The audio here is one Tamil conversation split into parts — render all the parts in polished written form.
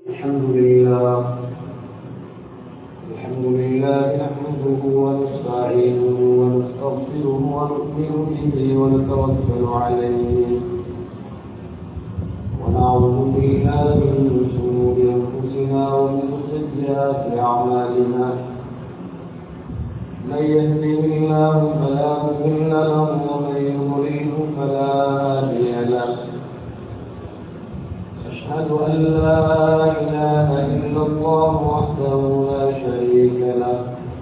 الحمد لله نحمده ونستعينه ونستغفره ونؤمن به ونتوكل عليه ونعوذ بالله من شرور أنفسنا ومن سيئات أعمالنا من يهده الله فلا مضل له ومن يضلل فلا هادي له أشهد أن لا إله إلا الله وحده لا شريك له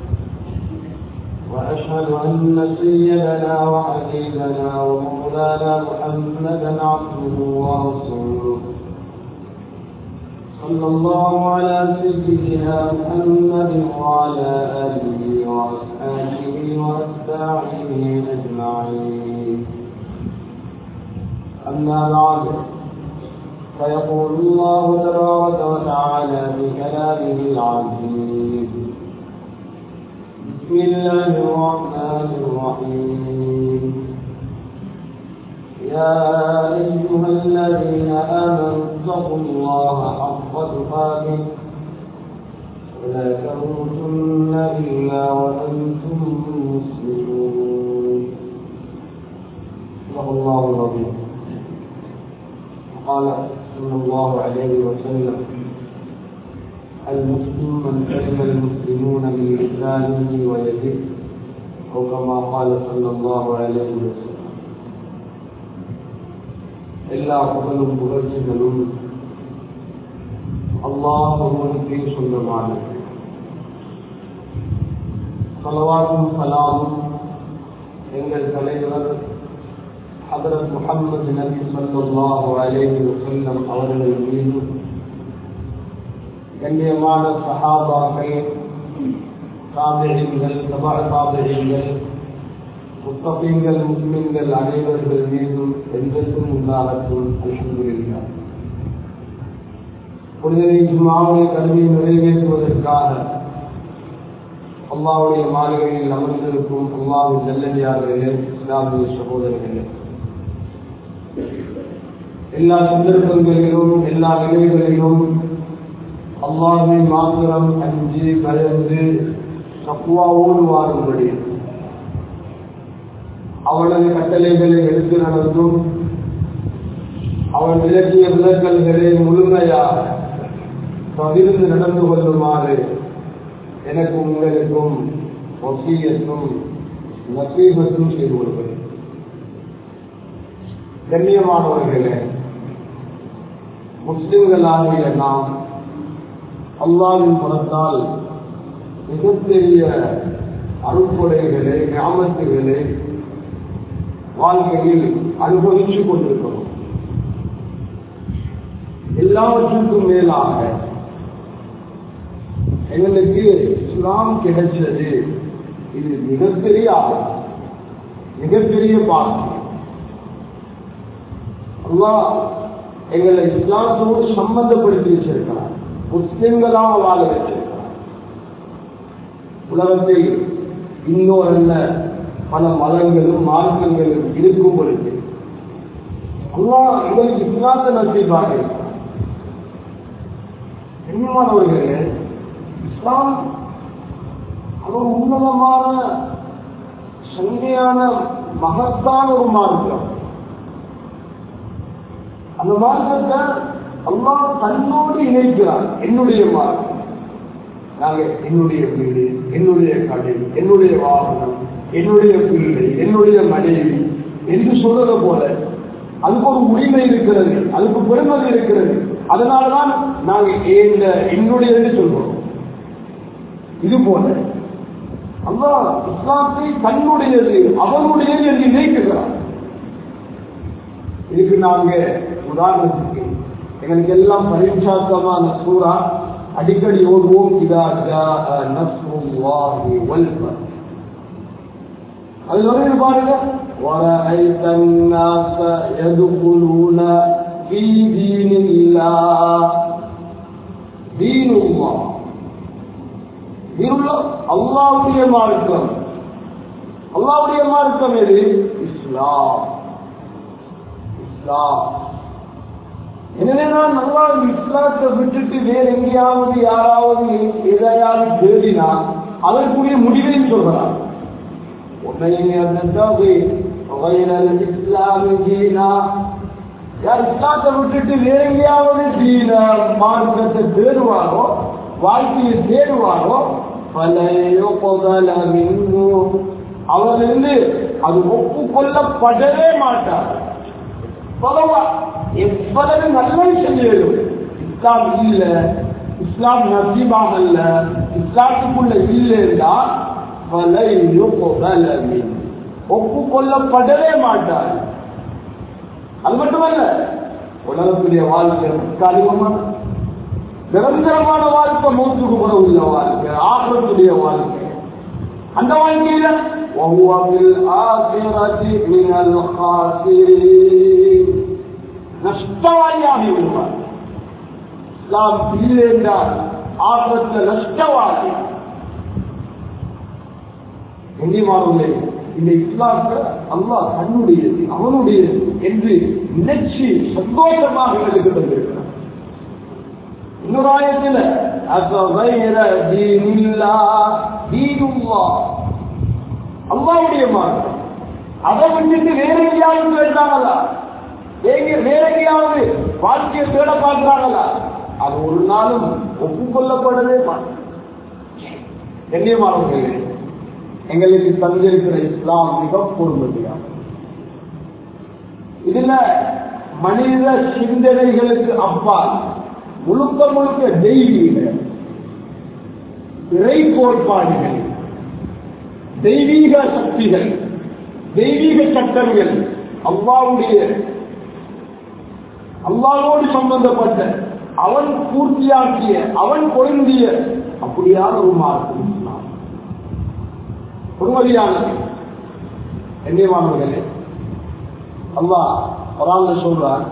وأشهد أن سيدنا وحبيبنا ومولانا محمدا عبده ورسوله صلى الله على سيدنا محمد وعلى آله وأصحابه وأتباعه أجمعين أما بعد فيقول الله تبارك وتعالى في كلامه العزيز بسم الله الرحمن الرحيم يا أيها الذين آمنوا اتقوا الله حق تقاته ولا تموتن إلا وأنتم مسلمون صدق الله العظيم. قال صلى الله عليه وسلم المسلم من سلم المسلمون من لسانه ويده أو كما قال صلى الله عليه وسلم. எல்லா புகழும் புகழ்ச்சிகளும் அல்லாஹ் ஒருவனுக்கே சொந்தமானது. ஸலவாத்தும் ஸலாமும் எங்கள் தலைவர் ஹதரத் முஹம்மது நபி ஸல்லல்லாஹு அலைஹி வஸல்லம் அவர்கள் மீது, கண்ணியமான சஹாபாக்கள், தாபிஈன்கள், தபஅ தாபிஈன்கள், முத்தகீன்கள், முஸ்லிம்கள் அனைவர்கள் மீதும் என்றென்றும் உண்டாகட்டும். அல்ஹம்துலில்லாஹ். புனித ஜும்ஆவுடைய கடமையை நிறைவேற்றுவதற்காக அல்லாஹ்வுடைய மாளிகையில் அமர்ந்திருக்கும் அல்லாஹ்வின் நல்லடியார்களே, இஸ்லாமிய சகோதரர்களே, எல்லா சந்தர்ப்பங்களிலும் எல்லா நிலைகளிலும் அல்லாஹ்வை மாத்திரம் அஞ்சி பயந்து தக்வாவோடு வாழும்படி, அவனது கட்டளைகளை எடுத்து நடந்தும் அவன் விளக்கிய விளக்கல்களை முழுமையாக பகிர்ந்து நடந்து கொள்ளுமாறு எனக்கும் உங்களுக்கும் வசியத்தும் நசீஹத்தும் செய்து கொள்கிறேன். கண்ணியமானவர்களே, முஸ்லிம்களாகிய நாம் அல்லாஹ்வின் புறத்தால் மிகப்பெரிய அருட்கொடைகளை, நியாமத்துகளை வாழ்க்கையில் அனுபவித்துக் கொண்டிருக்கிறோம். எல்லாவற்றுக்கும் மேலாக எங்களுக்கு இஸ்லாம் கிடைச்சது, இது மிகப்பெரிய ஆபத்து, மிகப்பெரிய பாக்கியம். அல்லாஹ் எங்களை இஸ்லாத்தோடு சம்பந்தப்படுத்தி வச்சிருக்கிறார், முஸ்லிம்களாக வாழ வச்சிருக்கிறார். உலகத்தில் இன்னொரு பல மதங்களும் மார்க்கங்களும் இருக்கும் பொழுது அல்லாஹ் எங்களுக்கு இஸ்லாத்தை நசீபாக இருக்கிறார். கண்ணியமானவர்களே, இஸ்லாம் அது ஒரு உன்னதமான, சங்கையான, மகத்தான ஒரு மார்க்கம். அந்த மார்க்கத்தை அல்லாஹ் தன்னோடு இணைக்கிறார். என்னுடைய மார்க்கம், நாங்கள் என்னுடைய வீடு, என்னுடைய கடை, என்னுடைய வாகனம், என்னுடைய பிள்ளை, என்னுடைய மனைவி என்று சொல்றத போல அதுக்கு ஒரு உரிமை இருக்கிறது, அதுக்கு பெருமதி இருக்கிறது. அதனாலதான் நாங்கள் என்னுடைய சொல்றோம். இது போல அல்லாஹ் இஸ்லாத்தை தன்னுடையது, அவனுடையது என்று நினைக்கிறார். இதுக்கு நாங்க உதாரணத்துக்கு எங்களுக்கு எல்லாம் பரிச்சாத்தமான சூரா அடிக்கடி ஓடுவோம். இதா ஜாஅ நஸ்ருல்லாஹி வல் ஃபத்ஹ். அதுல வந்து பாருங்க, وَرَأَيْتَ النَّاسَ يَدْخُلُونَ فِي دِينِ اللَّهِ. دين الله, அல்லாஹ்வுடைய மார்க்கம். அல்லாஹ்வுடைய மார்க்கம் எது? இஸ்லாம். இஸ்லாம் எனவே நான் நல்லா இஸ்லாத்தை விட்டுட்டு வேற எங்கேயாவது யாராவது எதையாவது தேடினா அதற்குரிய முடிவையும் சொல்றான். யார் இஸ்லாத்தை விட்டுட்டு வேற எங்கேயாவது தீன மார்க்கத்தை தேடுவாரோ, வாழ்க்கையை தேடுவாரோ, அவரிருந்து அது ஒப்புக்கொள்ளப்படவே மாட்டார். எவ்வளவு நல்லது செய்யும் இஸ்லாம் இல்ல, இஸ்லாம் நசீபாக அல்ல, இஸ்லாத்துக்குள்ள இல்லைன்னா ஒப்புக்கொள்ளப்படவே மாட்டார். அது மட்டுமல்ல, உலகத்துடைய வாழ்க்கை தற்காலிகமான நிரந்தரமான வாழ்க்கை, மௌத்துக்கு கூட உள்ள வாழ்க்கை, ஆகத்துடைய வாழ்க்கை. அந்த வாழ்க்கையில நஷ்டவாதியாகி விடுவார். இஸ்லாம் இல்லை என்றால் ஆகத்த நஷ்டவாதி. எங்கேயுமாறும் இந்த இஸ்லாத்தை அல்லாஹ் தன்னுடையது, அவனுடையது என்று நினைச்சு சந்தோஷமாக எங்களுக்கு தந்திருக்கிறார். இன்னொரு ஆயத்தில் அல்லாஹ்வுடைய மார்க்கம், அதை விட்டுட்டு வேற எங்கேயாவது தேடுறாங்களா, வேற எங்கேயாவது வாழ்க்கையை தேட பார்க்கிறாங்களா, அது ஒரு நாளும் ஒப்புக்கொள்ளப்படவே மாட்டேன். கண்ணியமானவர்களே, எங்களுக்கு தந்திருக்கிற இஸ்லாம் மிக பொறுமையாகும். இதுல மனித சிந்தனைகளுக்கு அப்பால் முழுக்க முழுக்க தெய்வீக இறை கோட்பாடுகள், தெய்வீக சக்திகள், தெய்வீக சட்டங்கள், அல்லாஹ்வோடு சம்பந்தப்பட்ட, அவன் பூர்த்தியாக்கிய, அவன் பொருந்திய அப்படியான ஒரு மார்க்கம் இஸ்லாம். பொறுமதியானது. கண்ணியமானவர்களே, அல்லாஹ் குர்ஆன்ல சொல்றான்,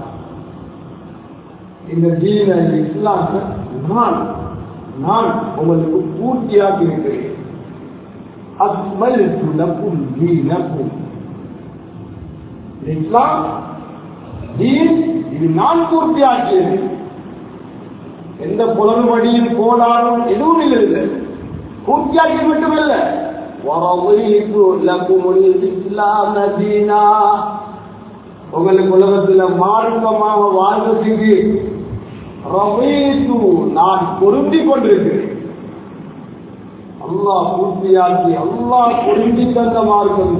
இந்த தீன இஸ்லாத்தை நான் உங்களுக்கு பூர்த்தியாக்கி இருக்கிறேன். அக்மல்து லக்கும் தீனக்கும். இஸ்லாம் தீன், இது நான் பூர்த்தியாக்கியது. எந்த புலனுபடியும் கோளாறும் எதுவும் இல்லை. பூர்த்தியாக்கி மட்டுமல்ல, உங்களுக்கு உலகத்தில் மார்க்கமாக வாழ்வதற்கு நான் பொருந்தி கொண்டிருக்கிறேன். அல்லாஹ் பூர்த்தியாக்கி, அல்லாஹ் பொருந்தி தந்த மார்க்கம்.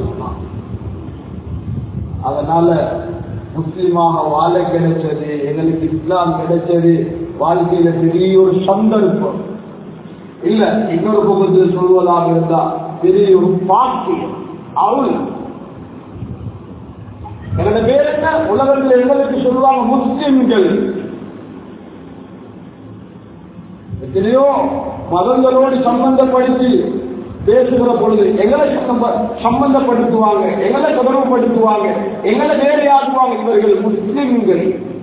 அதனால முஸ்லிமாக வாழ கிடைச்சது, எங்களுக்கு இஸ்லாம் கிடைச்சது வாழ்க்கையில பெரிய ஒரு சந்தர்ப்பம் இல்ல. இன்னொரு பக்கத்தில் சொல்வதாக இருந்தா பெரிய ஒரு பாக்கியம். அவள் என்னோட பேர் என்ன, உலகத்தில் எங்களுக்கு சொல்லுவாங்க முஸ்லிம்கள். எத்தனையோ மதங்களோடு சம்பந்தப்படுத்தி பேசுகிற பொழுது எங்களை சம்பந்தப்படுத்துவாங்க, எங்களை தொடர்புபடுத்துவாங்க, எங்களை வேலையாக்குவாங்க. இவர்கள் முஸ்லிம்கள்.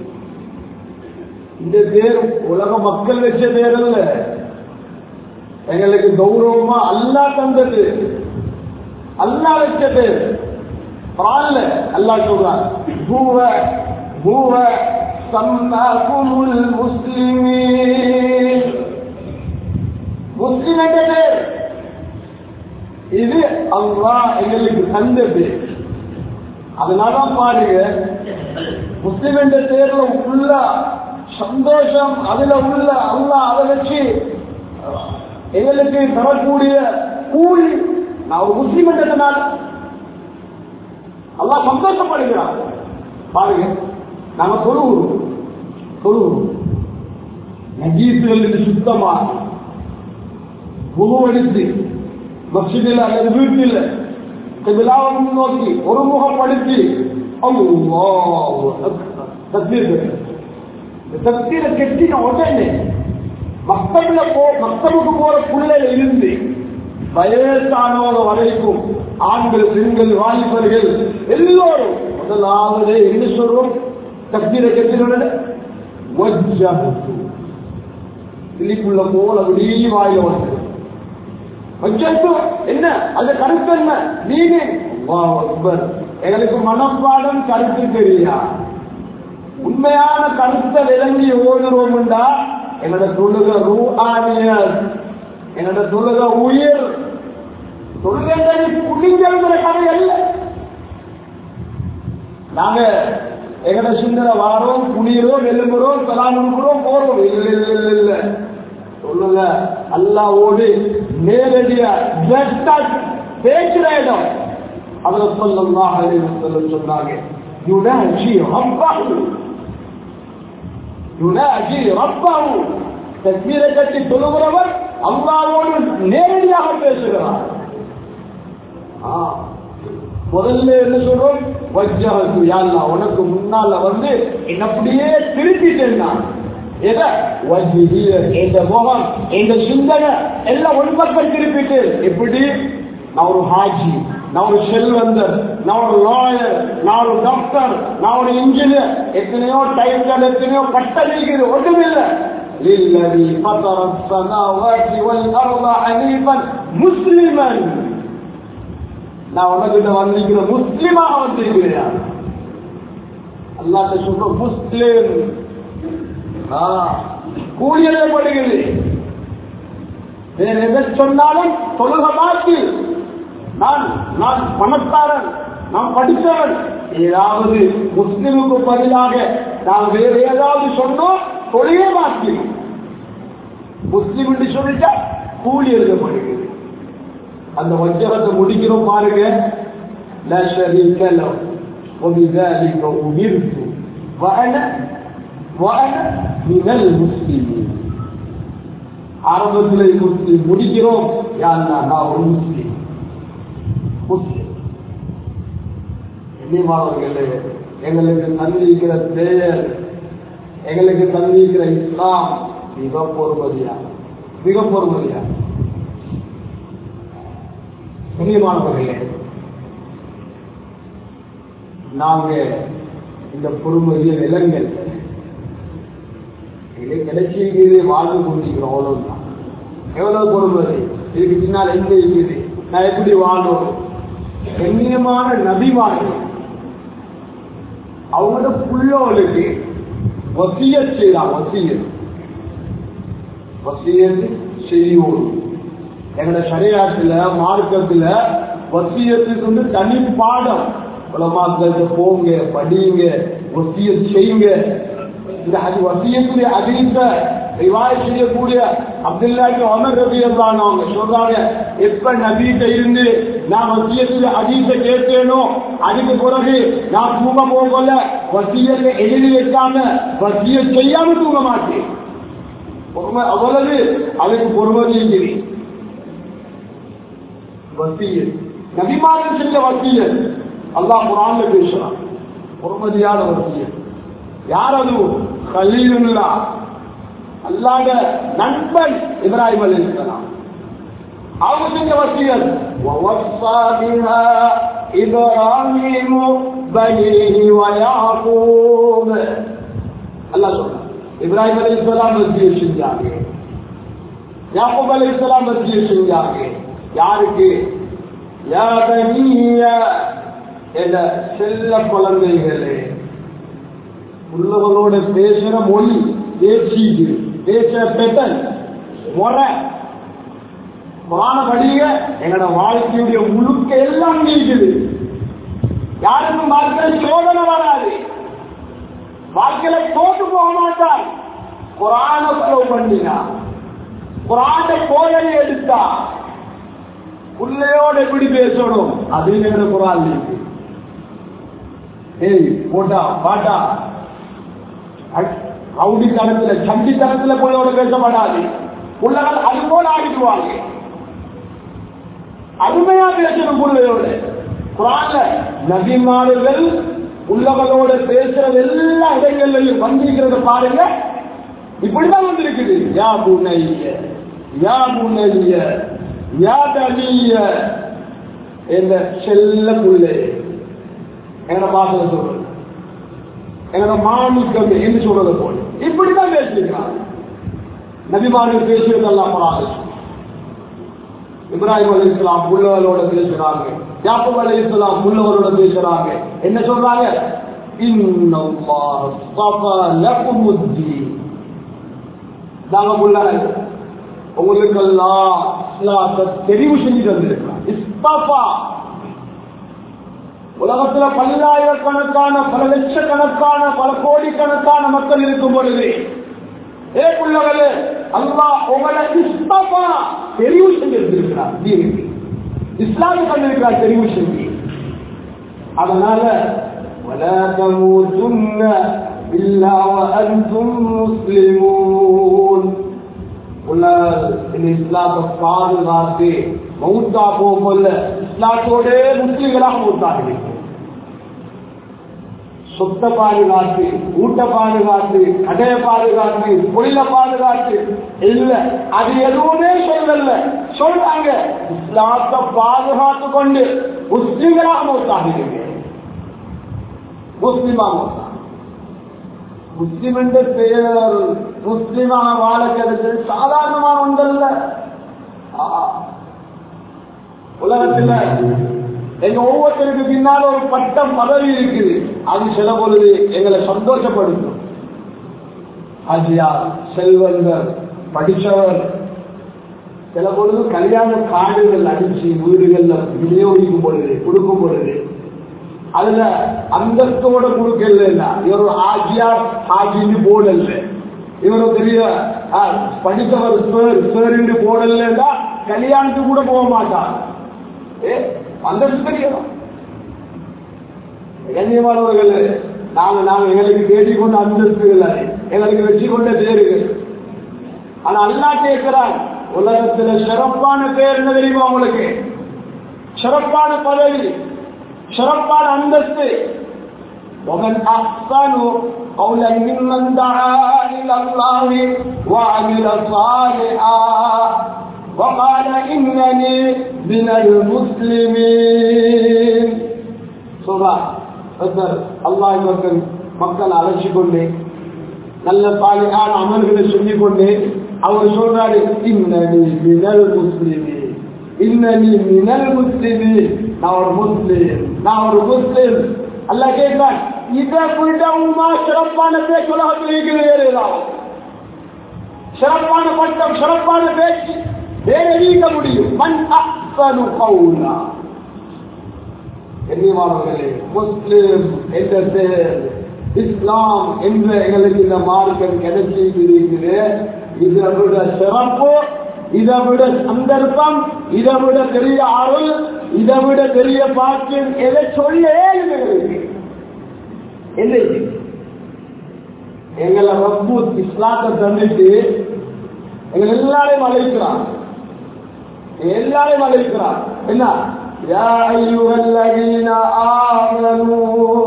இந்த பேர் உலக மக்கள் வச்ச பேர் அல்ல, எங்களுக்கு கௌரவமா அல்லாஹ் தந்தது, அல்லாஹ் வச்ச பேர். அல்லாஹ் சொல்றான், முஸ்லிம் என்ற பேர் இது அல்லாஹ் எங்களுக்கு தந்த பேர். அதனால பாருங்க, முஸ்லிம் என்ற பேர்ல உள்ள சந்தோஷம், அதுல உள்ள அல்லாஹ் அதை வச்சு எங்களுக்கு தரக்கூடிய கூலி. நான் ஒரு முஸ்லிம் என்றதுனால அல்லாஹ் சந்தோஷப்படுகிறான். பாருங்க, நாங்க சொல்லுவோம் நஜீசுகள் சுத்தமா உருவெடுத்து மஸ்ஜிதில் அல்லது வீட்டில் கிபிலாவை முன்னோக்கி ஒரு முகப்படுத்தி தக்பீரை கெட்டின உடனே மக்தபுக்கு போற புள்ளையில இருந்து வயசானவங்க வரைக்கும், ஆண்கள், பெண்கள், வாலிபர்கள் எல்லோரும் முதலாவது என்ன சொல்றோம், தக்பீரை கெட்டின தில்லிக்குள்ள போல் அப்படியே வாயில வந்து என்ன அந்த கருத்து என்ன, நீங்க எங்களுக்கு மனப்பாடம் கருத்து தெரியா, உண்மையான கருத்தை விளங்கி ஓடுறோம்டா என்னோட தொழுக ரூஹானியத், என்னோட தொழுக உயிர். தொழுகை புள்ளிங்கிற கதை அல்ல. நாங்க எங்கட சிந்தனை வாரோம், குளிரோம், எழும்புறோம், சலாம் அனுப்புறோம், போறோம். இல்ல இல்ல இல்ல இல்ல, சொல்லுங்க அல்லாஹ்வோடு நேரடியா பேசுற இடம். அவர் ஸல்லல்லாஹு அலைஹி வஸல்லம் சொன்னாங்க, யுனாஜி ரப்பஹு, யுனாஜி ரப்பஹு. தக்பீரை கட்டி தொழுகிறவர் அல்லாஹ்வோடு நேரடியாக பேசுகிறார். முதல்ல என்ன சொல்றோம், வஜ்ஜஹது யா அல்லாஹ், உனக்கு முன்னால வந்து என்ன அப்படியே திருப்பிட்டேன் நான். எதை வஜ்ஜிய, எந்த முகம், எந்த சிந்தனை எல்லாம் ஒரு பக்கம் திருப்பிட்டு. எப்படி? நான் ஒரு ஹாஜி, நான் ஒரு செல்வந்தர், நான் ஒரு லாயர், நான் ஒரு டாக்டர், நான் ஒரு இன்ஜினியர், எத்தனையோ டைட்டில், எத்தனையோ பட்டம் இருக்குது. ஒன்றுமில்லை. للذي فطر السماوات والأرض حنيفا مسلما. நான் உனக்கிட்ட வந்திருக்கிற முஸ்லிமாக வந்திருக்கிறேன். அல்லாஹ் சொல்ற முஸ்லிம் கூலியப்படுகிறது. எதை சொன்னாலும் தொழுக மாற்றி, நான் பணக்காரன், நான் படித்தவன், ஏதாவது முஸ்லிமுக்கு பதிலாக நான் வேறு ஏதாவது சொன்னோம் தொழிலே மாற்றி முஸ்லிம் என்று சொல்லிட்டா கூலி எழுதப்படுகிறது. அந்த வஜ்ஜகத்தை முடிக்கிறோம் பாருங்க. லா ஷரீக லஹு வபிذلك أمرت وأنا من المسلمين. ஆரம்பத்தில் முஸ்லிம் முடிக்கிறோம், யா அல்லாஹ் நான் ஒரு முஸ்லிம். முஸ்லிம் எங்களுக்கு தந்திருக்கிற பெயர், எங்களுக்கு தந்திருக்கிற இஸ்லாம் மிக பொறுமதியா, மிக பொறுமதியா. கண்ணியமானவர்களே, நாங்க இந்த பொறுமதிய நிலங்கள் கிடைச்சிருக்கிறது, வாழ்ந்து கொண்டிருக்கிறோம். அவ்வளவுதான். எவ்வளவு பொறுமதி இதுக்கு பின்னால் எங்க இருக்குது, நான் எப்படி வாழும். கண்ணியமான நபிமார்கள் அவங்களோட புள்ளவர்களுக்கு வசியத் செய்யலாம். வசியத் செய்யோடு எங்களோட ஷரியத்துல, மார்க்கத்துல வசியத்துக்கு வந்து தனி பாடம். உலமாக்கள் போங்க, படிங்க, வசியத் செய்யுங்க. இந்த வசியத்துடைய அதிக ரிவாயத் செய்யக்கூடிய அப்துல்லா இப்னு உமர் ரலியல்லாஹு அன்ஹு சொல்றாங்க, எப்ப நபிட்ட இருந்து நான் வசியத்துடைய அதிக கேட்டேனோ அதுக்கு பிறகு நான் தூங்க போகல வசியத்தை எழுதி வைக்காம வசியத் செய்யாம தூங்க மாட்டேன். அவ்வளவு அதுக்கு பொறுமதி இருக்குது. வசியத் நபிமார்கள் செஞ்ச வசியத் அல்லாஹ் குர்ஆன்ல பேசுறான். பொறுமதியான வசியத் யார்? அது கலீலுல்லாஹ், அல்லாஹ்வுடைய நண்பன் இப்ராஹிம் அலைஹிஸ்ஸலாம். அவங்க செஞ்ச வசியத் வவஸா பிஹா இப்ராஹீம் பனீஹி வ யாக்கூப். அல்லாஹ் சொல்றான், இப்ராஹிம் அலைஹிஸ்ஸலாம் வசியத் செஞ்சாங்க, யாக்கூப் அலைஹிஸ்ஸலாம் வசியத் செஞ்சாங்க. யாருக்கு? யா பனிய, என்ற செல்ல குழந்தைகளே. உள்ளவர்களோட பேசுற மொழி, பேசுற பெட்டல் முறை புராணப்படிய எங்களோட வாழ்க்கையுடைய முழுக்க எல்லாம் நீக்குது. யாருக்கும் வாழ்க்கையில சோதனை வராது, வாழ்க்கையில தோற்று போக மாட்டார். குரான ஃபாலோ பண்ணினா, குரான போதனை எடுத்தா உள்ளையோட எப்படி பேசணும் அப்படின்னு எங்க குரான் இருக்கு. ஏய் போட்டா பாட்டா ரவுடித்தனத்துல சண்டித்தனத்துல பிள்ளையோட பேசப்படாது. பிள்ளைகள் அன்போடு ஆடிடுவாங்க, அருமையா பேசணும் பிள்ளையோட. குரான்ல நபிமார்கள் உள்ளவர்களோட பேசுறது எல்லா இடங்கள்லையும் வந்திருக்கிறத பாருங்க. இப்படிதான் வந்திருக்குது. யா புனைய, யா புனைய, யா தனிய என்ற செல்ல புள்ளை எங்கட பாசல சொல்றது, எங்கட மாணிக்கம் என்று சொல்றது போல இப்படிதான் பேசியிருக்கிறாங்க. நபிமார்கள் பேசியதெல்லாம் போறாங்க. இப்ராஹிம் அலைஹிஸ்ஸலாம் புள்ளவரோட பேசுறாங்க, யாக்கூப் அலைஹிஸ்ஸலாம் புள்ளவரோட பேசுறாங்க. என்ன சொல்றாங்க? இன்னல்லாஹ் ஸஃபா லகுமுத்தீன். உங்களுக்கு எல்லாம் இஸ்லாத்தை தெரிவு செஞ்சு தந்திருக்கிறார். இஸ்தஃபா. உலகத்துல பல்லாயிரக்கணக்கான பல லட்சக்கணக்கான பல கோடிக்கணக்கான மக்கள் இருக்கும் பொழுது ஏக்குள்ளவர்களே அல்லாஹ் உங்களை இஸ்தஃபா தெரிவு செஞ்சிருக்கிறார். இஸ்லாமை பண்ணிருக்கிறார் தெரிவு செஞ்சு. அதனால ولا تموتن إلا وأنتم مسلمون. இஸ்லாத்தை பாதுகாத்து மௌத்தா போகல இஸ்லாத்தோட முஸ்லிம்களாக மௌத்தாக சொத்தை பாதுகாத்து ஊட்ட பாதுகாத்து கடையை பாதுகாத்து பொருளை பாதுகாத்து இல்ல அது எதுவுமே சொல்லல. சொல்றாங்க இஸ்லாத்தை பாதுகாத்து கொண்டு முஸ்லிம்களாக மௌத்தாகிறீங்க. முஸ்லிமா மௌத்தா முஸ்லிம் என்ற பெயர் முஸ்லிமான வாழ கிடைச்சது சாதாரணமான ஒன்றல்ல. உலகத்தில் எங்க ஒவ்வொருத்தருக்கு பின்னால் ஒரு பட்டம் பதவி இருக்குது. அது சில பொழுது எங்களை சந்தோஷப்படுத்தும். ஆஜியார், செல்வந்தர், படித்தவர், சில பொழுது கல்யாண காடுகள் அடிச்சு வீடுகள்ல விநியோகிக்கும் பொழுது கொடுக்கும் பொழுது அதுல அந்தஸ்தோட கொடுக்கல. இவர் ஒரு ஆஜியார் ஆஜின்னு போடல, இவரு பெரிய படித்தவர் சேர் போடலன்னா கல்யாணத்துக்கு கூட போக மாட்டார். அந்தஸ்து தெரியலாம். கண்ணியமானவர்கள் நாங்க எங்களுக்கு தேடிக்கொண்ட அந்தஸ்து இல்லை, எங்களுக்கு வச்சு கொண்ட பேருகள். ஆனா அல்லாஹ் கேட்கிறார் உலகத்துல சிறப்பான பேர் என்ன தெரியுமா உங்களுக்கு? சிறப்பான பதவி, சிறப்பான அந்தஸ்து. ومن أحسن قولا ممن دعا إلى الله وعمل صالحا وقال إنني من المسلمين. அல்லாஹ் மக்கள் அழைச்சு கொண்டு நல்ல சாலிஹான அமல்களை சொல்லிக் கொண்டு அவர் சொல்றாரு இன்னனி மினல் முஸ்லிமீன், இன்னனி மினல் முஸ்லிமீன். நான் ஒரு முஸ்லிம், நான் ஒரு முஸ்லிம். அல்லாஹ் கேட்கிறான் இதை விட உமா சிறப்பான பேச்சு உலகத்தில் இருக்கிறது வேறு ஏதாவது? சிறப்பான பட்டம், சிறப்பான பேச்சு வேற நீக்க முடியும்? மன் அஹ்ஸனு கௌலா. கண்ணியமானவர்களே, முஸ்லிம் என்ற பேர், இஸ்லாம் என்ற எங்களுக்கு இந்த மார்க்கம் கிடைச்சிருக்கிறது. இதை விட சிறப்பு, இதை விட சந்தர்ப்பம், இதை விட பெரிய அருள், இதை விட பெரிய பாக்கியம் எதை சொல்ல எங்களுக்கு இல்லை. எங்களை ரப்பு இஸ்லாத்தை தந்துட்டு எங்களை எல்லாரையும் அழைக்கிறான், எல்லாரையும் அழைக்கிறான். என்ன? யா அய்யுஹல்லதீன ஆமனூ,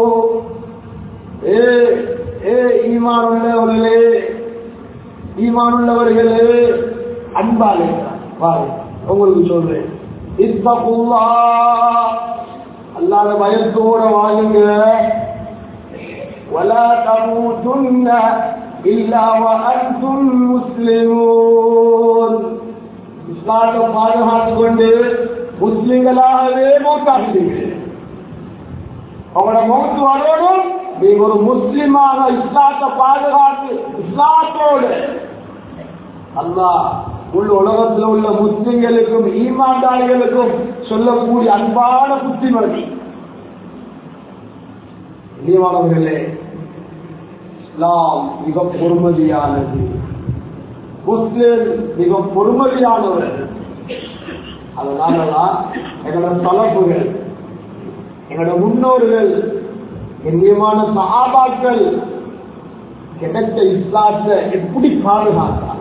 ஈமான் உள்ளவர்களே, ஈமான் உள்ளவர்களே அன்பா அழைக்கிறான். வாங்க உங்களுக்கு சொல்றேன், இத்தகுல்லாஹ், அல்லாஹ்வை பயத்தோட வாழுங்க. வலா தமூதுன்ன இல்லா வஅன்தும் முஸ்லிமூன். இஸ்லாத்தை பாதுகாத்துக் கொண்டு முஸ்லிம்களாகவே மௌத்தாகிறீங்க. அவங்களோட மௌத்து வரோடும் நீங்க ஒரு முஸ்லிமாக இஸ்லாத்தை பாதுகாத்து இஸ்லாத்தோடு அல்லாஹ் உள்ள உலகத்தில் உள்ள முஸ்லிம்களுக்கும் ஈமான்தாரிகளுக்கும் சொல்லக்கூடிய அன்பான புத்திமதி. நீவானவர்களே, இஸ்லாம் மிக பொறுமதியானது, முஸ்லிம் மிக பொறுமதியானவர். அதனாலதான் எங்களோட தலப்புகள், எங்களோட முன்னோர்கள், கண்ணியமான சஹாபாக்கள் கிடைத்த இஸ்லாத்தை எப்படி பாதுகாத்தார்?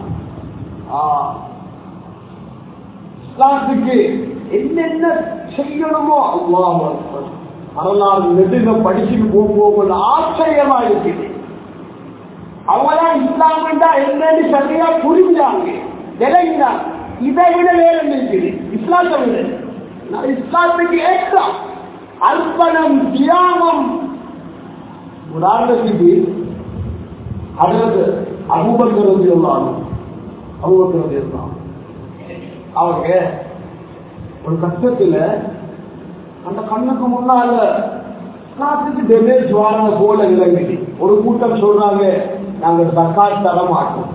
இஸ்லாத்துக்கு என்னென்ன செய்யணுமோ அல்லாஹ் வரலாறு நெடுக படிச்சுட்டு போகும்போது ஆச்சரியமா இருக்குது. அவங்கதான் இஸ்லாம் என்னன்னு சரியா புரிஞ்சாங்க, விளங்கினாங்க. இதை விட வேற இருக்குது இஸ்லாத்தை விட. இஸ்லாத்துக்கு ஏற்றம், அர்ப்பணம், தியாகம். உதாரணத்துக்கு அதற்கு அபூபக்கர் ரலியல்லாஹு அவங்க ஒரு கஷ்டத்துல அந்த கண்ணுக்கு முன்னால இஸ்லாத்துக்கு டேமேஜ் வாரத போல விளங்குது. ஒரு கூட்டம் சொல்றாங்க நாங்க ஜகாத் தர மாட்டோம்,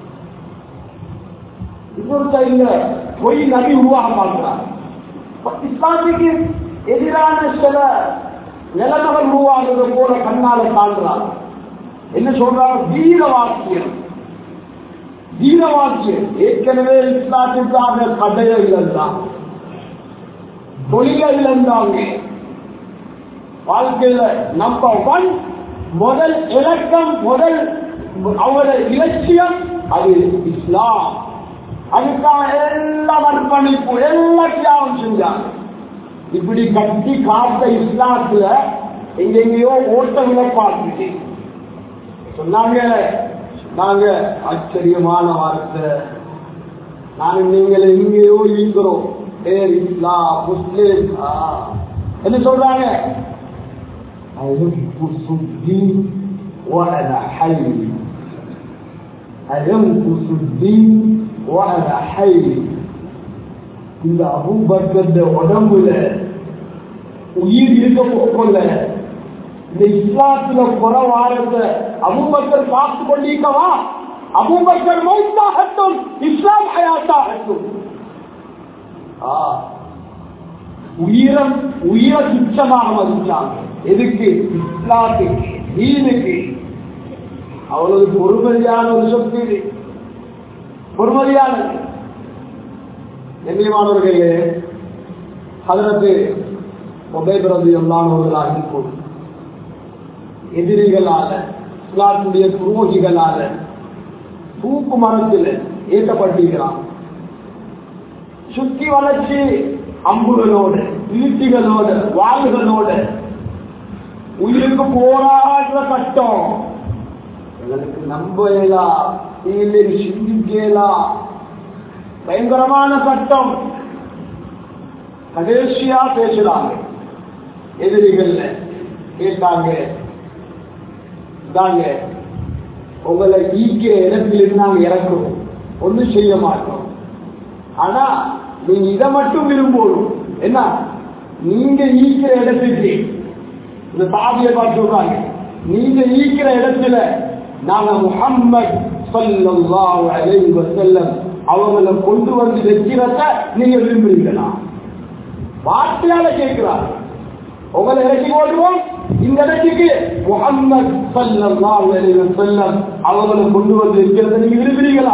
இன்னொரு டைம்ல பொய் நபி உருவாக பார்க்கிறாங்க. இஸ்லாத்துக்கு எதிரான சில நிலைமைகள் உருவாகிறது போல கண்ணால காண்றாங்க. என்ன சொல்றாங்க? வீர வாக்கியம், வீர வாக்கியம். ஏற்கனவே இஸ்லாத்திற்காக கதையை இழந்தான், தொழிலை இழந்தாங்க. வாழ்க்கையில நம்பர் 1 முதல் இலக்கம், முதல் அவருடைய இலட்சியம் அது இஸ்லாம். அதுக்காக எல்லாம் அர்ப்பணிப்பு, எல்லா தியாகம் செஞ்சாங்க. இப்படி கட்டி காத்த இஸ்லாத்துல எங்கெங்கயோ ஓட்டங்களை பார்த்துட்டு சொன்னாங்க. நாங்க ஆச்சரியமான வார்த்தை, நாங்க நீங்கள் எங்கேயோ ஈங்குறோம், பேர் இஸ்லாம் முஸ்லிம். என்ன சொல்றாங்க? இந்த அபூபக்கர் உடம்புல உயிர் இருக்க போல இந்த இஸ்லாத்துல குறவாரத்தை அபூபக்கர் பார்த்து கொண்டிருக்கவா? அபூபக்கர் மௌத்தாகட்டும், இஸ்லாம் ஹயாத்தாகட்டும். உயிரை துச்சமாக மதிச்சாங்க. எதுக்கு? இஸ்லாத்துக்கு, தீனுக்கு. அவ்வளவு பொறுமதியான ஒரு சொத்து, பொறுமதியான. கண்ணியமானவர்களே, ஹஜ்ரத் உபைத் ரலியல்லாஹு அன்ஹு இருக்கும் எதிரிகளால, இஸ்லாத்துடைய துரோகிகளால தூக்கு மரத்தில் ஏற்றப்பட்டிருக்கிறான். சுற்றி வளர்ச்சி அம்புகளோடு, ஈட்டிகளோடு, வாள்களோடு உயிருக்கு போராடுற கட்டம். எங்களுக்கு நம்பலாம், சிந்திக்கலாம். பயங்கரமான கட்டம். கடைசியா பேசுறாங்க எதிரிகள். கேட்டாங்க, தாங்க உங்களை ஈக்கிற இடத்திலிருந்து நாங்க இறக்குறோம், ஒன்றும் செய்ய மாட்டோம். ஆனா நீங்க இதை மட்டும் விரும்பணும். என்ன? நீங்க ஈக்கிற இடத்துக்கு, இந்த சாதியை பார்த்து சொல்றாங்க, நீங்க ஈக்கிற இடத்துல நாங்க முஹம்மது ஸல்லல்லாஹு அலைஹி வஸல்லம் அவங்களை கொண்டு வந்து வைக்கிறத நீங்க விரும்புறீங்களா? வார்த்தையால கேட்கிறார். உங்களை இறக்கி போடுவோம் இந்த இடத்துக்கு, முஹம்மது ஸல்லல்லாஹு அலைஹி வஸல்லம் அவங்களை கொண்டு வந்து வைக்கிறத நீங்க விரும்புறீங்களா?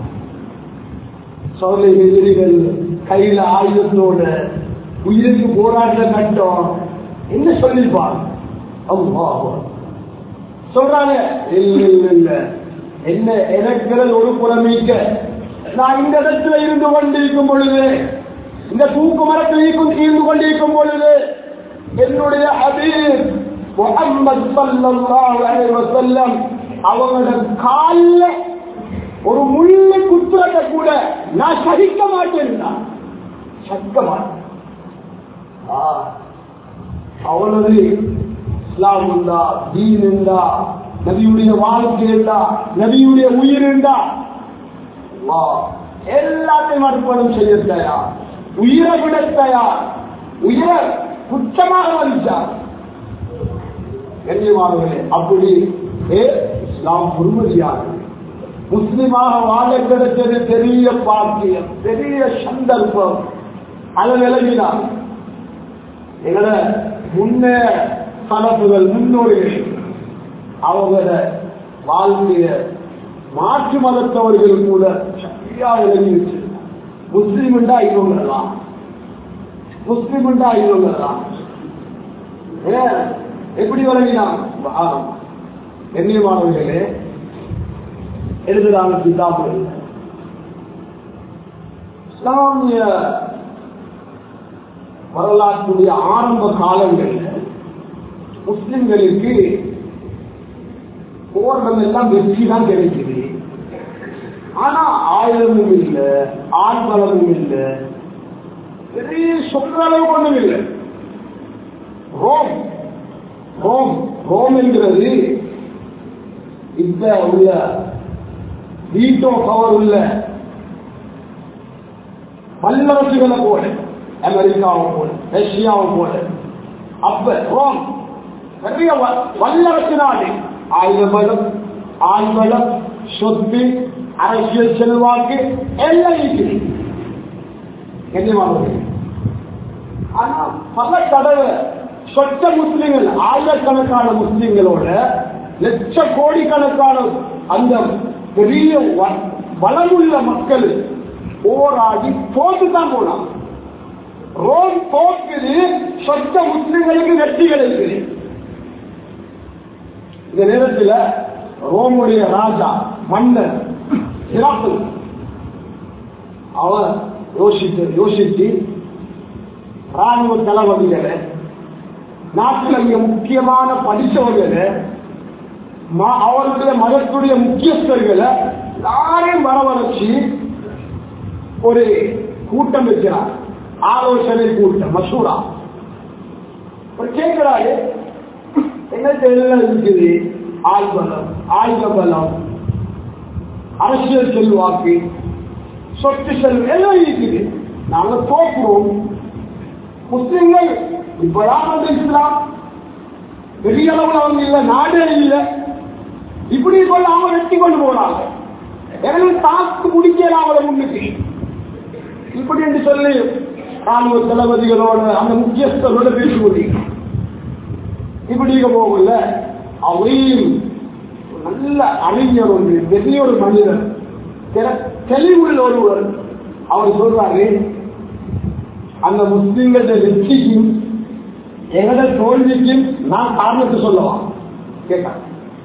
சொல்ல எதிரிகள் கையில ஆயுதத்தோட உயிருக்கு போராட்ட கட்டம். என்ன சொல்லிருப்பாங்க? அல்லாஹ் சொல்றாங்க, இல்ல என்ன எனக்கிறது ஒரு புறமீக்க, நான் இந்த இடத்துல இருந்து கொண்டிருக்கும் பொழுது, இந்த தூக்கு மரத்தில் இருந்து கொண்டிருக்கும் பொழுது என்னுடைய ஹபீப் முஹம்மது ஸல்லல்லாஹு அலைஹி வஸல்லம் அவங்களோட கால்ல ஒரு முள்ளு குத்துறத கூட நான் சகிக்க மாட்டேன். சகிக்க மாட்டேன். அவ்வளவு இஸ்லாம் உண்டா, தீன் உண்டா, நபியுடைய வாழ்க்கை உண்டா, நபியுடைய உயிர் உண்டா, எல்லாத்தையும் அர்ப்பணம் செய்ய தயார், உயிரை விட தயார், உயிரை குற்றமாக மதித்தார். கண்ணியமானவர்களே, அப்படி இஸ்லாம் பொறுமதியானது. முஸ்லிமாக வாழ கிடைத்தது பெரிய பாக்கியம், பெரிய சந்தர்ப்பம். அதை விளங்கினார். எங்களோட முன்னே சலப்புகள், முன்னோர்கள் அவங்களோட வாழ்க்கைய மாற்று மதத்தவர்கள் கூட சரியா விளங்கி வச்சு, முஸ்லிம்டா இவங்கலாம், முஸ்லிம்டா இவங்கலாம் எப்படி விளங்கினாங்க? கண்ணியமானவர்களே, எழுதுறாங்க கிதாபுகள். இஸ்லாமிய வரலாற்றுடைய ஆரம்ப காலங்களில் முஸ்லிம்களுக்கு போர்கள் எல்லாம் வெற்றி தான் கிடைக்குது. ஆனா ஆயுதமும் இல்லை, ஆண்பலமும் இல்லை, பெரிய சொல்ற அளவுக்கு ஒன்றும் இல்லை. ரோம் ரோம் ரோம் என்கிறது இப்ப உள்ள வீட்டோ பவர் உள்ள வல்லரசுகளை போல, அமெரிக்காவை போல, ரஷ்யாவை போல. அப்ப ரோம் நிறைய வல்லரசு நாடு, ஆயுத பலம், ஆழ்வலம், சொத்து, அரசியல் செல்வாக்கு எல்லாம் இருக்குது. ஆனா பல தடவை சொத்த முஸ்லிம்கள், ஆயிரக்கணக்கான முஸ்லிம்களோட லட்ச கோடிக்கணக்கான அந்த பெரிய வளமுள்ள மக்கள் போராடி தோற்றுதான் போனாங்க. ரோம் தோற்குது, சொத்த முஸ்லிம்களுக்கு வெற்றி கிடைக்குது. இந்த நேரத்தில் ரோமுடைய ராஜா மன்னர் ஹெராக்கிள் அவர் யோசித்து ராணுவ தளபதிகளை, நாட்டில் மிக முக்கியமான படித்தவர்களை, அவருடைய மதத்துடைய முக்கியஸ்தர்களை யாரையும் வரவழைச்சி ஒரு கூட்டம் வைக்கிறார். ஆலோசனை கூட்டம், மசூரா. கேட்கிறாரு, எங்களுக்கு எல்லாம் இருக்குது, ஆழ்பலம், ஆயுத பலம், அரசியல் செல்வாக்கு, சொத்து செல்வம் எல்லாம் இருக்குது. நாங்கள் தோற்றுவோம். முஸ்லிம்கள் இப்பதான் வந்து இஸ்லாம் பெரிய அளவில் அவங்க இல்லை, நாடே இல்லை. இப்படி போல அவங்க வெட்டி கொண்டு போறாங்க. எனக்கு தாக்கு முடிக்கல அவங்கள முன்னுக்கு. இப்படி என்று சொல்லி ராணுவ தளபதிகளோட அந்த முக்கியஸ்தரோட பேசுவது இப்படி போகல. அவையும் நல்ல அறிஞர் ஒன்று, பெரிய ஒரு மனிதர், தெளிவுள்ள ஒருவர். அவர் சொல்றாரு, அந்த முஸ்லிம்கள வெற்றிக்கும் எங்களோட தோல்விக்கும் நான் காரணத்தை சொல்லவா கேட்டார்.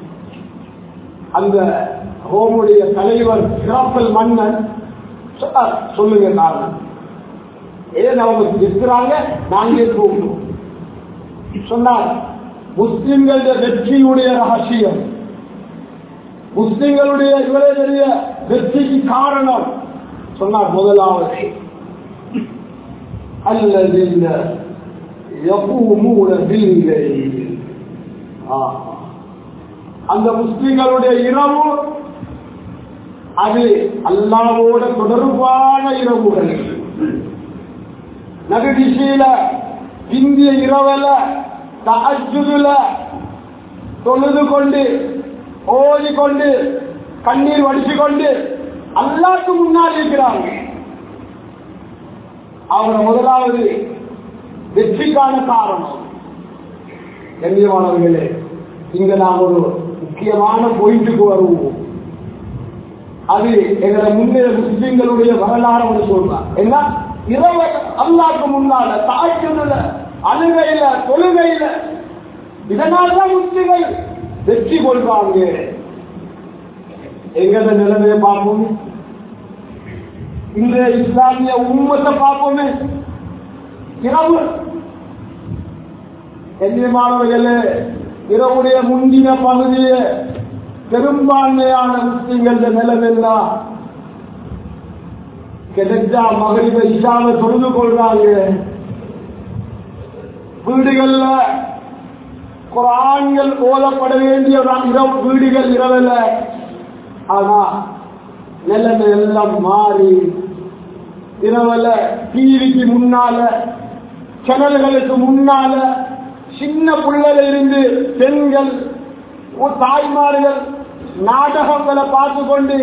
அந்த ரோமுடைய தலைவர் ஹெராக்கிள் மன்னன் சொல்லுங்க காரணம். ஏன் அவங்க இருக்கிறாங்க, நாங்களே போகணும் சொன்னார். முஸ்லிம்களுடைய வெற்றியுடைய ரகசியம், முஸ்லிம்களுடைய இவருடைய வெற்றிக்கு காரணம் சொன்னார். முதலாவது அல்லதீன யகூமூன பில்-லைல், அந்த முஸ்லிம்களுடைய இரவு அது அல்லாஹ்வோட தொடர்பான இரவுகள். நபிதிசையில இந்திய இரவல தஹஜ்ஜுதுல தொழுது கொண்டு ஓதிக்கொண்டு கண்ணீர் வடிச்சுக்கொண்டு அல்லாஹ்வுக்கு முன்னால் இருக்கிறாங்க. அவங்க முதலாவது வெற்றிக்கான காரணம். கண்ணியமானவர்களே, இங்க நாம் ஒரு முக்கியமான பாயிண்ட்டுக்கு வருவோம். அது எங்களை முன்னேற முஸ்லிம்களுடைய வரலாறு சொல்றாங்க. என்ன, இரவு அல்லாஹ்வுக்கு முன்னால தாய்க்குள்ள அழுகையில தொழுகையில, இதனால்தான் முஸ்லிம்கள் வெற்றி கொள்றாங்க. எங்கட நிலைமையை பார்ப்போம், இந்த இஸ்லாமிய உம்மத்தை பார்ப்போமே. இரவு கண்ணியமானவர்களே, இரவுடைய முந்தின பகுதியை பெரும்பான்மையான முஸ்லிம்கள் நிலைமையெல்லாம் கிடைச்சா மகரிப இஷாவை தொழுது கொள்றாங்க. வீடுகள்ல குர்ஆன்கள் ஓதப்பட வேண்டிய இரவு வீடுகள் இரவல்ல. ஆனா நிலைமை எல்லாம் மாறி இரவல டிவிக்கு முன்னால, சேனல்களுக்கு முன்னால சின்ன பிள்ளைல இருந்து பெண்கள் தாய்மார்கள் நாடகங்களை பார்த்து கொண்டு,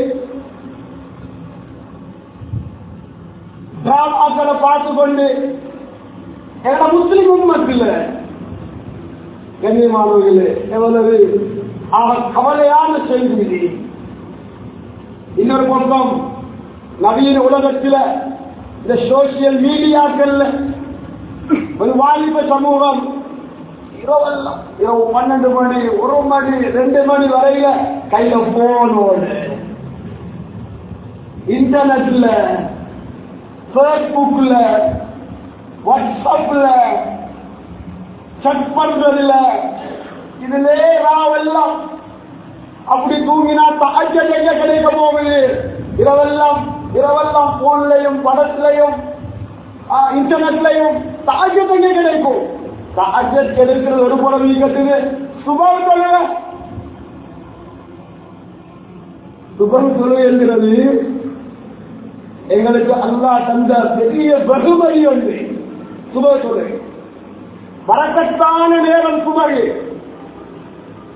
டிராமாக்களை பார்த்து கொண்டு எங்களோட முஸ்லிம் உம்மத்தில் கண்ணியமானவர்களே எவ்வளவு கவலையான செய்தி. இன்னொரு பக்கம் நவீன உலகத்தில் இந்த சோசியல் மீடியாக்கள் ஒரு வாலிப சமூகம் இரவெல்லாம் இரவு 12 மணி 1 மணி 2 மணி வரையில கையில போனோடு இன்டர்நெட்ல பேஸ்புக்ல வாட்ஸ்அப்ல செக் பண்றதுல இதுல ராவெல்லாம் அப்படி தூங்கினா தஹஜ்ஜுத் எங்க கிடைக்க போகுது? இரவெல்லாம் போன்லயும் படத்திலையும் இன்டர்நெட்லையும் தஹஜ்ஜுத் எங்க கிடைக்கும்? தஹஜ்ஜுத் கிடைக்கிறது ஒரு புறம் கட்டுது. சுபஹ் தொழுகை என்கிறது எங்களுக்கு அல்லாஹ் தந்த பெரிய வெகுமதி ஒன்று. சுபஹ் தொழுகை பரக்கத்தான நேரம். சுபஹ்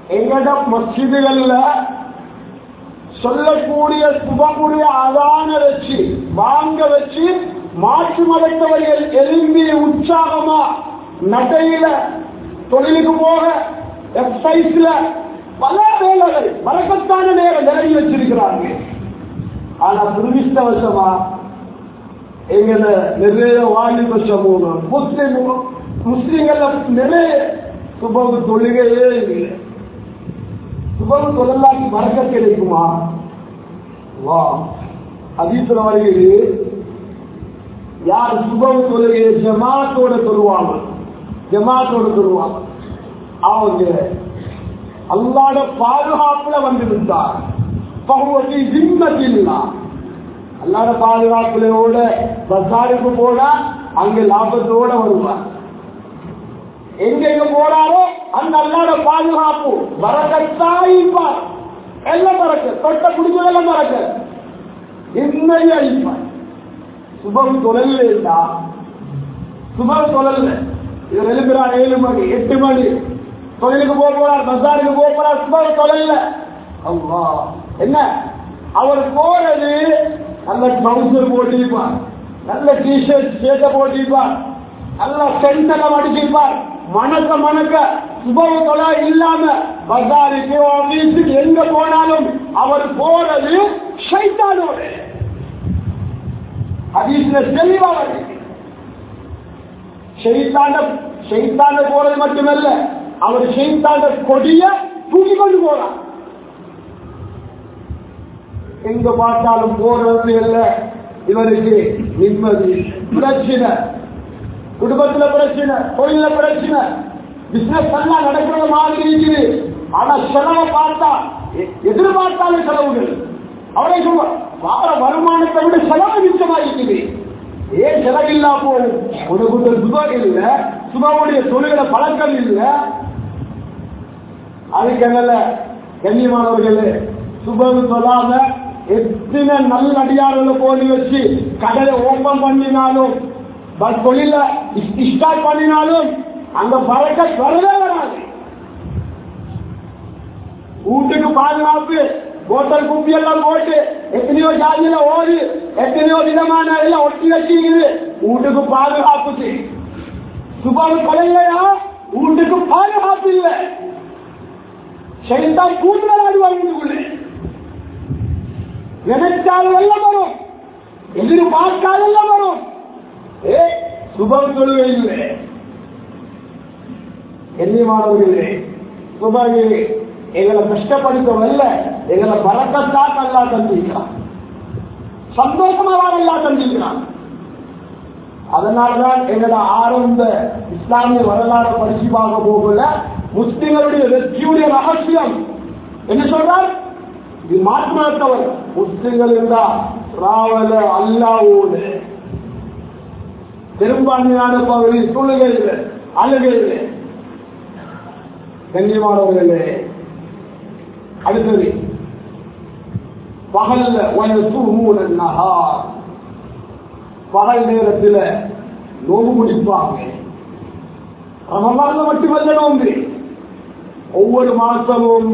எங்கட மஸ்ஜிதுகள்ல சொல்லக்கூடிய சுபமுடைய அதான வச்சு வாங்க வச்சு மாற்று மதத்தவர்கள் எழும்பி உற்சாகமா நடையில தொழிலுக்கு போக எக்ஸசைஸ்ல பல வேலைகள் மறக்கத்தான நேரம் நிலவி வச்சிருக்கிறாங்க. ஆனா துர்விஷ்டவசமா எங்கள நிறைய வாலிப சமூகம் முஸ்லிம்கள் நிறைய சுபவு தொழுகையே இல்லை. சுபவு தொழிலாக்கி மறக்க கிடைக்குமா? வா ஹதீஸ்ல வருகிறது, யார் சுபவு தொழுகையை ஜமாத்தோட தொழுவாங்க அவங்க அல்லாஹ்வுடைய பாதுகாப்புல வந்து விட்டார். பகுவத்தி ஜிம்மத்தில்லா அல்லாஹ்வுடைய பாதுகாப்புலோட பஸாருக்கு போனா அங்க லாபத்தோட வருவார். எங்க போறாரோ அந்த அல்லாஹ்வுடைய பாதுகாப்பு பரக்கத்தாயிப்பார். எல்லாம் பரக்க தொட்ட குடிச்சதெல்லாம் பரக்க இன்னைய அழிப்பார். சுபம் தொழல்ல சுபம் தொழல்ல இது எழுப்புறார் 7 மணி 8 மணி தொழிலுக்கு போறார், பஸாருக்கு போறார், சுபம் தொழல்ல. அல்லாஹ் என்ன அவர் போறது நல்ல ட்ரவுசர் போட்டிருப்பார், நல்ல டிஷர்ட் ஷர்ட்டை போட்டிருப்பார், நல்ல சென்டெல்லாம் அடிச்சிருப்பார். மணக்க சுபம் தொழ இல்லாம பஸாருக்கு ஆபீஸுக்கு எங்க போனாலும் அவர் போறது ஷைத்தானோட. ஹதீஸ்ல தெளிவா வருது. ஷைத்தான போறது மட்டுமல்ல, அவர் ஷைத்தான கொடிய தூக்கி கொண்டு போறார். எங்க பார்த்தாலும் போறது இல்ல. இவருக்கு நிம்மதி, பிரச்சனை, குடும்பத்துல பிரச்சனை, தொழில பிரச்சனை, பிசினஸ் எல்லாம் நடக்கிற மாதிரி இருக்குது. ஆனா செலவை பார்த்தா எதிர்பார்த்தாலும் செலவுகள் அவரை சொல்ற வருமானத்தை விட செலவு மிச்சமா இருக்குது. ஏன் செலவில்லா போகும்? உனக்கு சுபம் இல்ல, சுபமுடைய தொழில பழக்கம் இல்ல. அதுக்கு கண்ணியமானவர்கள் சுபம் சொல்லாம எத்தனை நல்ல அடியார்களை போய் வச்சு கடையை ஓபன் பண்ணினாலும் தொழில ஸ்டார்ட் பண்ணினாலும் அந்த பழக்கம் வரவே வராது. வீட்டுக்கு பாதுகாப்பு போட்டல் குப்பி எல்லாம் போட்டு எத்தனையோ ஜாதியில ஓடி எத்தனையோ விதமான எல்லாம் ஒட்டி வச்சிருக்குது. வீட்டுக்கு பாதுகாப்புக்கு சுபம் கொலையா? வீட்டுக்கு பாதுகாப்பு இல்லை. சைத்தான் கூட்டுதலாடி வருவதுக்குள்ளே நினைச்சாலும் எல்லாம் வரும், எதிர்பார்க்காதெல்லாம் வரும். சுபம் தொழுகை இல்லை. எண்ணியமானவர்களே, சுபகே எங்களை கஷ்டப்படுத்தவல்ல, எங்களை பறக்கத்தான் நல்லா தந்திருக்கிறான், சந்தோஷமாக நல்லா தந்திருக்கிறான். அதனால்தான் எங்களோட ஆரம்ப இஸ்லாமிய வரலாறு படிச்சு பார்க்க போகல முஸ்லிம்களுடைய வெற்றியுடைய ரகசியம் என்ன சொல்றார்? இது மாற்றத்தவர் முஸ்லிம்கள் இருந்தா ராவல அல்லாவோடு பெரும்பான்மையான பகுதி தொழுகையில் அழுகையில். கண்ணியமானவர்களே, அடுத்தது பகல்ல பகல் நேரத்தில் நோம்பு முடிப்பாங்க. ரமலான்ல மட்டுமல்ல நோம்பு, ஒவ்வொரு மாசமும்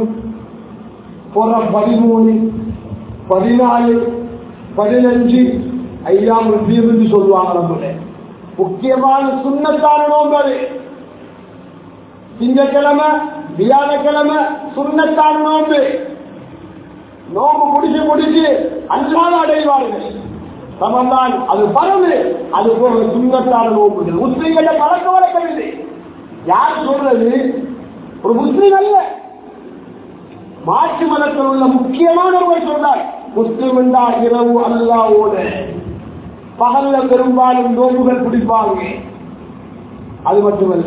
13, 14, 15 ஐயாம் என்று சொல்லுவாங்க. நம்மள முக்கியமான சுண்ணத்தான நோம்பு அது. திங்கட்கிழமை வியாழக்கிழமை சுண்ணத்தான நோம்பு. நோம்பு முடிச்சு அல்லாத அடைவார்கள். ரமலான் அது பரவு, அது போல சுண்ணத்தான நோம்புகள். முஸ்லிம்கள பழக்க வழக்கவில்லை. யார் சொல்றது? ஒரு முஸ்லிம் அல்ல, மாற்று மதத்தில் உள்ள முக்கியமானவர்கள் சொன்னார். முஸ்லிம் என்றால் இரவு அல்லாவோட, பகல்ல பெரும்பாலும் நோம்புகள் பிடிப்பாங்க. அது மட்டுமல்ல,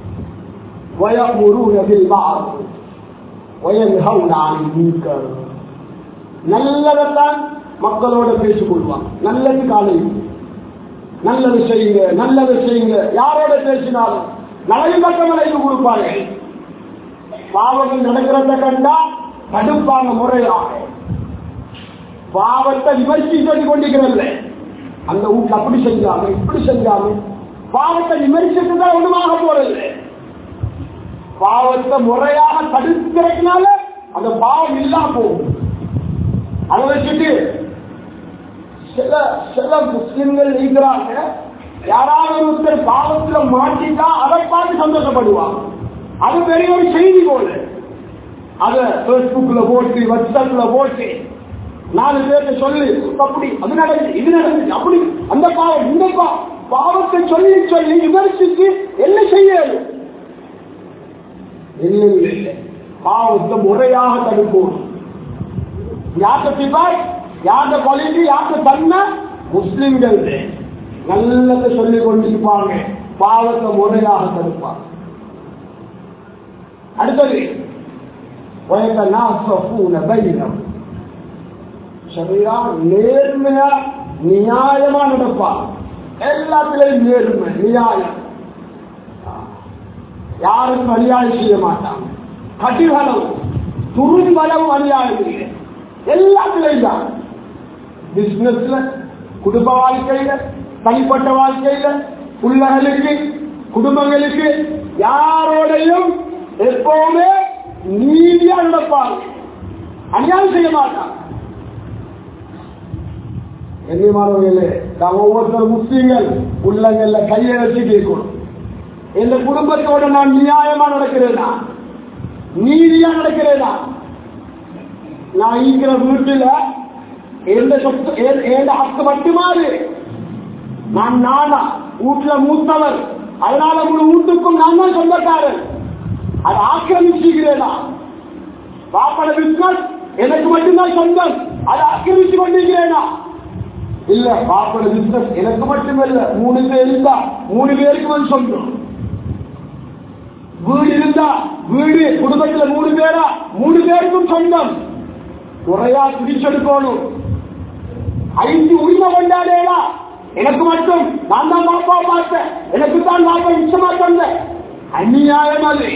நல்லதான் மக்களோட பேசிக் கொள்வாங்க. நல்லது காலையில் நல்லது செய்யுங்க, நல்லது செய்யுங்க. யாரோட பேசினாலும் நலவு பக்கமலைக்கு கொடுப்பாங்க. பாவங்கள் நடக்கிறத கண்டா தடுப்பாங்க முறையாக. பாவத்தை விமர்சி சொல்லி கொண்டிருக்கிறல்ல, அந்த வீட்டுல அப்படி செஞ்சாங்க இப்படி செஞ்சாங்க, பாவத்தை விமர்சித்துதான் ஒன்றுமாக போறது. பாவத்தை முறையாக தடுக்கிறதுனால அந்த பாவம் இல்லாம போகும். அதை வச்சுட்டு சில முஸ்லிம்கள் இருக்கிறாங்க, யாராவது ஒருத்தர் பாவத்துல மாட்டிட்டா அதை பார்த்து சந்தோஷப்படுவாங்க. அது பெரிய ஒரு செய்தி போல அத பேஸ்புக்ல போட்டு வாட்ஸ்அப்ல போட்டு 4 பேர்த்த சொல்லி அப்படி அது நடந்து இது நடந்துச்சு அப்படி அந்த பாவம் இந்த பாவத்தை சொல்லி சொல்லி விமர்சித்து என்ன செய்யாது. இல்லை, பாவத்தை முறையாக தடுப்போம். யார்கிட்ட குவாலிட்டி யார்கிட்ட பண்ண முஸ்லிம்கள் நல்லதை சொல்லிக் கொண்டிருப்பாங்க, பாவத்தை முறையாக தடுப்பாங்க. அடுத்தது சரியா நேர்மையா நியாயமா நடப்பாங்க. எல்லாத்திலையும் நேர்மை நியாயம், யாருக்கும் அநியாயம் செய்ய மாட்டாங்க. கட்டிகளவு துரும்பளவு அநியாயம் இல்லை, எல்லாத்திலையும் தான். பிசினஸ்ல, குடும்ப வாழ்க்கையில, தனிப்பட்ட வாழ்க்கையில, பிள்ளைகளுக்கு, குடும்பங்களுக்கு யாரோடையும் எப்பவுமே நீதியா நடப்பாங்க, அநியாயம் செய்ய மாட்டாங்க. என்னமானவர்களே, நாம் ஒவ்வொருத்தரும் முஸ்லீம்கள் உள்ளங்கள்ல கையை வச்சு கேட்கணும், எந்த குடும்பத்தோட நான் நியாயமா நடக்கிறேனா, நீதியா நடக்கிறேனா? நான் இருக்கிற வீட்டுல எந்த சொத்து எந்த ஹக்கு மட்டுமாறு நான் நானா வீட்டுல மூத்தவர், அதனால முழு வீட்டுக்கும் நான் தான் சொந்தக்காரன், அதை ஆக்கிரமிச்சுக்கிறேனா? பாப்பட பிசினஸ் எனக்கு மட்டும்தான் சொந்தம், அதை ஆக்கிரமிச்சு கொண்டிருக்கிறேனா? இல்ல, பாப்பட பிசினஸ் எனக்கு மட்டுமல்ல, 3 பேர் இருந்தா 3 பேருக்கு சொந்தம். வீடு இருந்தா வீடு குடும்பத்துல 3 பேரா 3 பேருக்கும் சொந்தம். முறையா பிரிச்செடுக்கணும். 5 உரிமை கொண்டாடேடா, எனக்கு மட்டும் நான் தான் பாப்பா பார்த்தேன், எனக்கு தான் பாப்பா நிச்சயமா தந்தேன், அநியாயம் அது.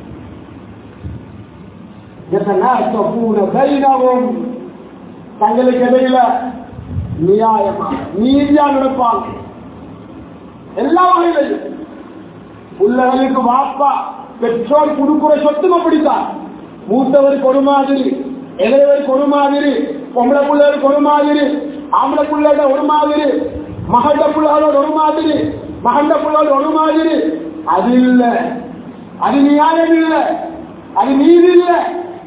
தங்களுக்கு இடையில நியாயமா நீதியா நடப்பாங்க எல்லா வகையிலும். பிள்ளைகளுக்கு வாப்பா பெற்றோர் கொடுக்கிற சொத்தும் அப்படித்தான். மூத்தவருக்கு ஒரு மாதிரி, இளையவருக்கு ஒரு மாதிரி, பொம்பளை பிள்ளைகளுக்கு ஒரு மாதிரி, ஆம்பளை பிள்ளைகளோட ஒரு மாதிரி, மகண்ட பிள்ளைகளோட ஒரு மாதிரி, மகண்ட பிள்ளைகளோட ஒரு மாதிரி. அது இல்லை, அது நியாயம் இல்லை, அது நீதி இல்லை.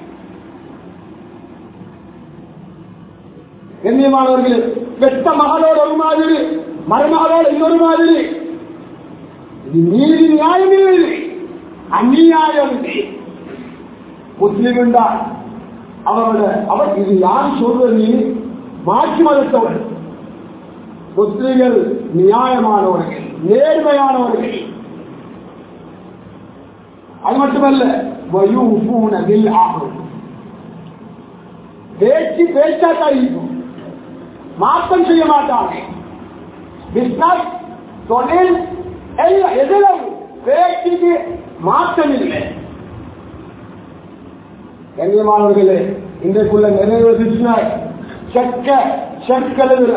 கண்ணியமானவர்களே, பெற்ற மகளோட ஒரு மாதிரி, மருமகளோட இன்னொரு மாதிரி. இது நீதி நியாயம் இல்லை, அந்நியாயம். முஸ்லிம் என்றால் அவர் இது யார் சொல்வது? மாற்று மதத்தவர். முஸ்லிம்கள் நியாயமானவர்கள், நேர்மையானவர்கள். அது மட்டுமல்ல, பேச்சாத்தான் இருக்கும், மாற்றம் செய்ய மாட்டாங்க. பிசினஸ், தொழில் எதிலும் பேச்சுக்கு மாற்றம் இல்லை. கண்ணியமானவர்களே, இன்றைக்குள்ள நிறைய பிசினஸ் செக்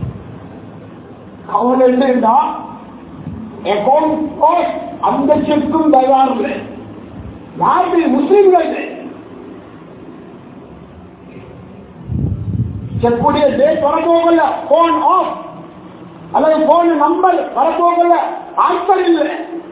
கவலை என்னண்டா அக்கௌண்ட் அந்த செக்கும் தயார் இல்லை. யாரு? முஸ்லிம்கள். செக்குடைய டேட் வரப்போகல, போன் ஆஃப் அல்லது போன் நம்பர் வரப்போகல, ஆன்சர் இல்லை.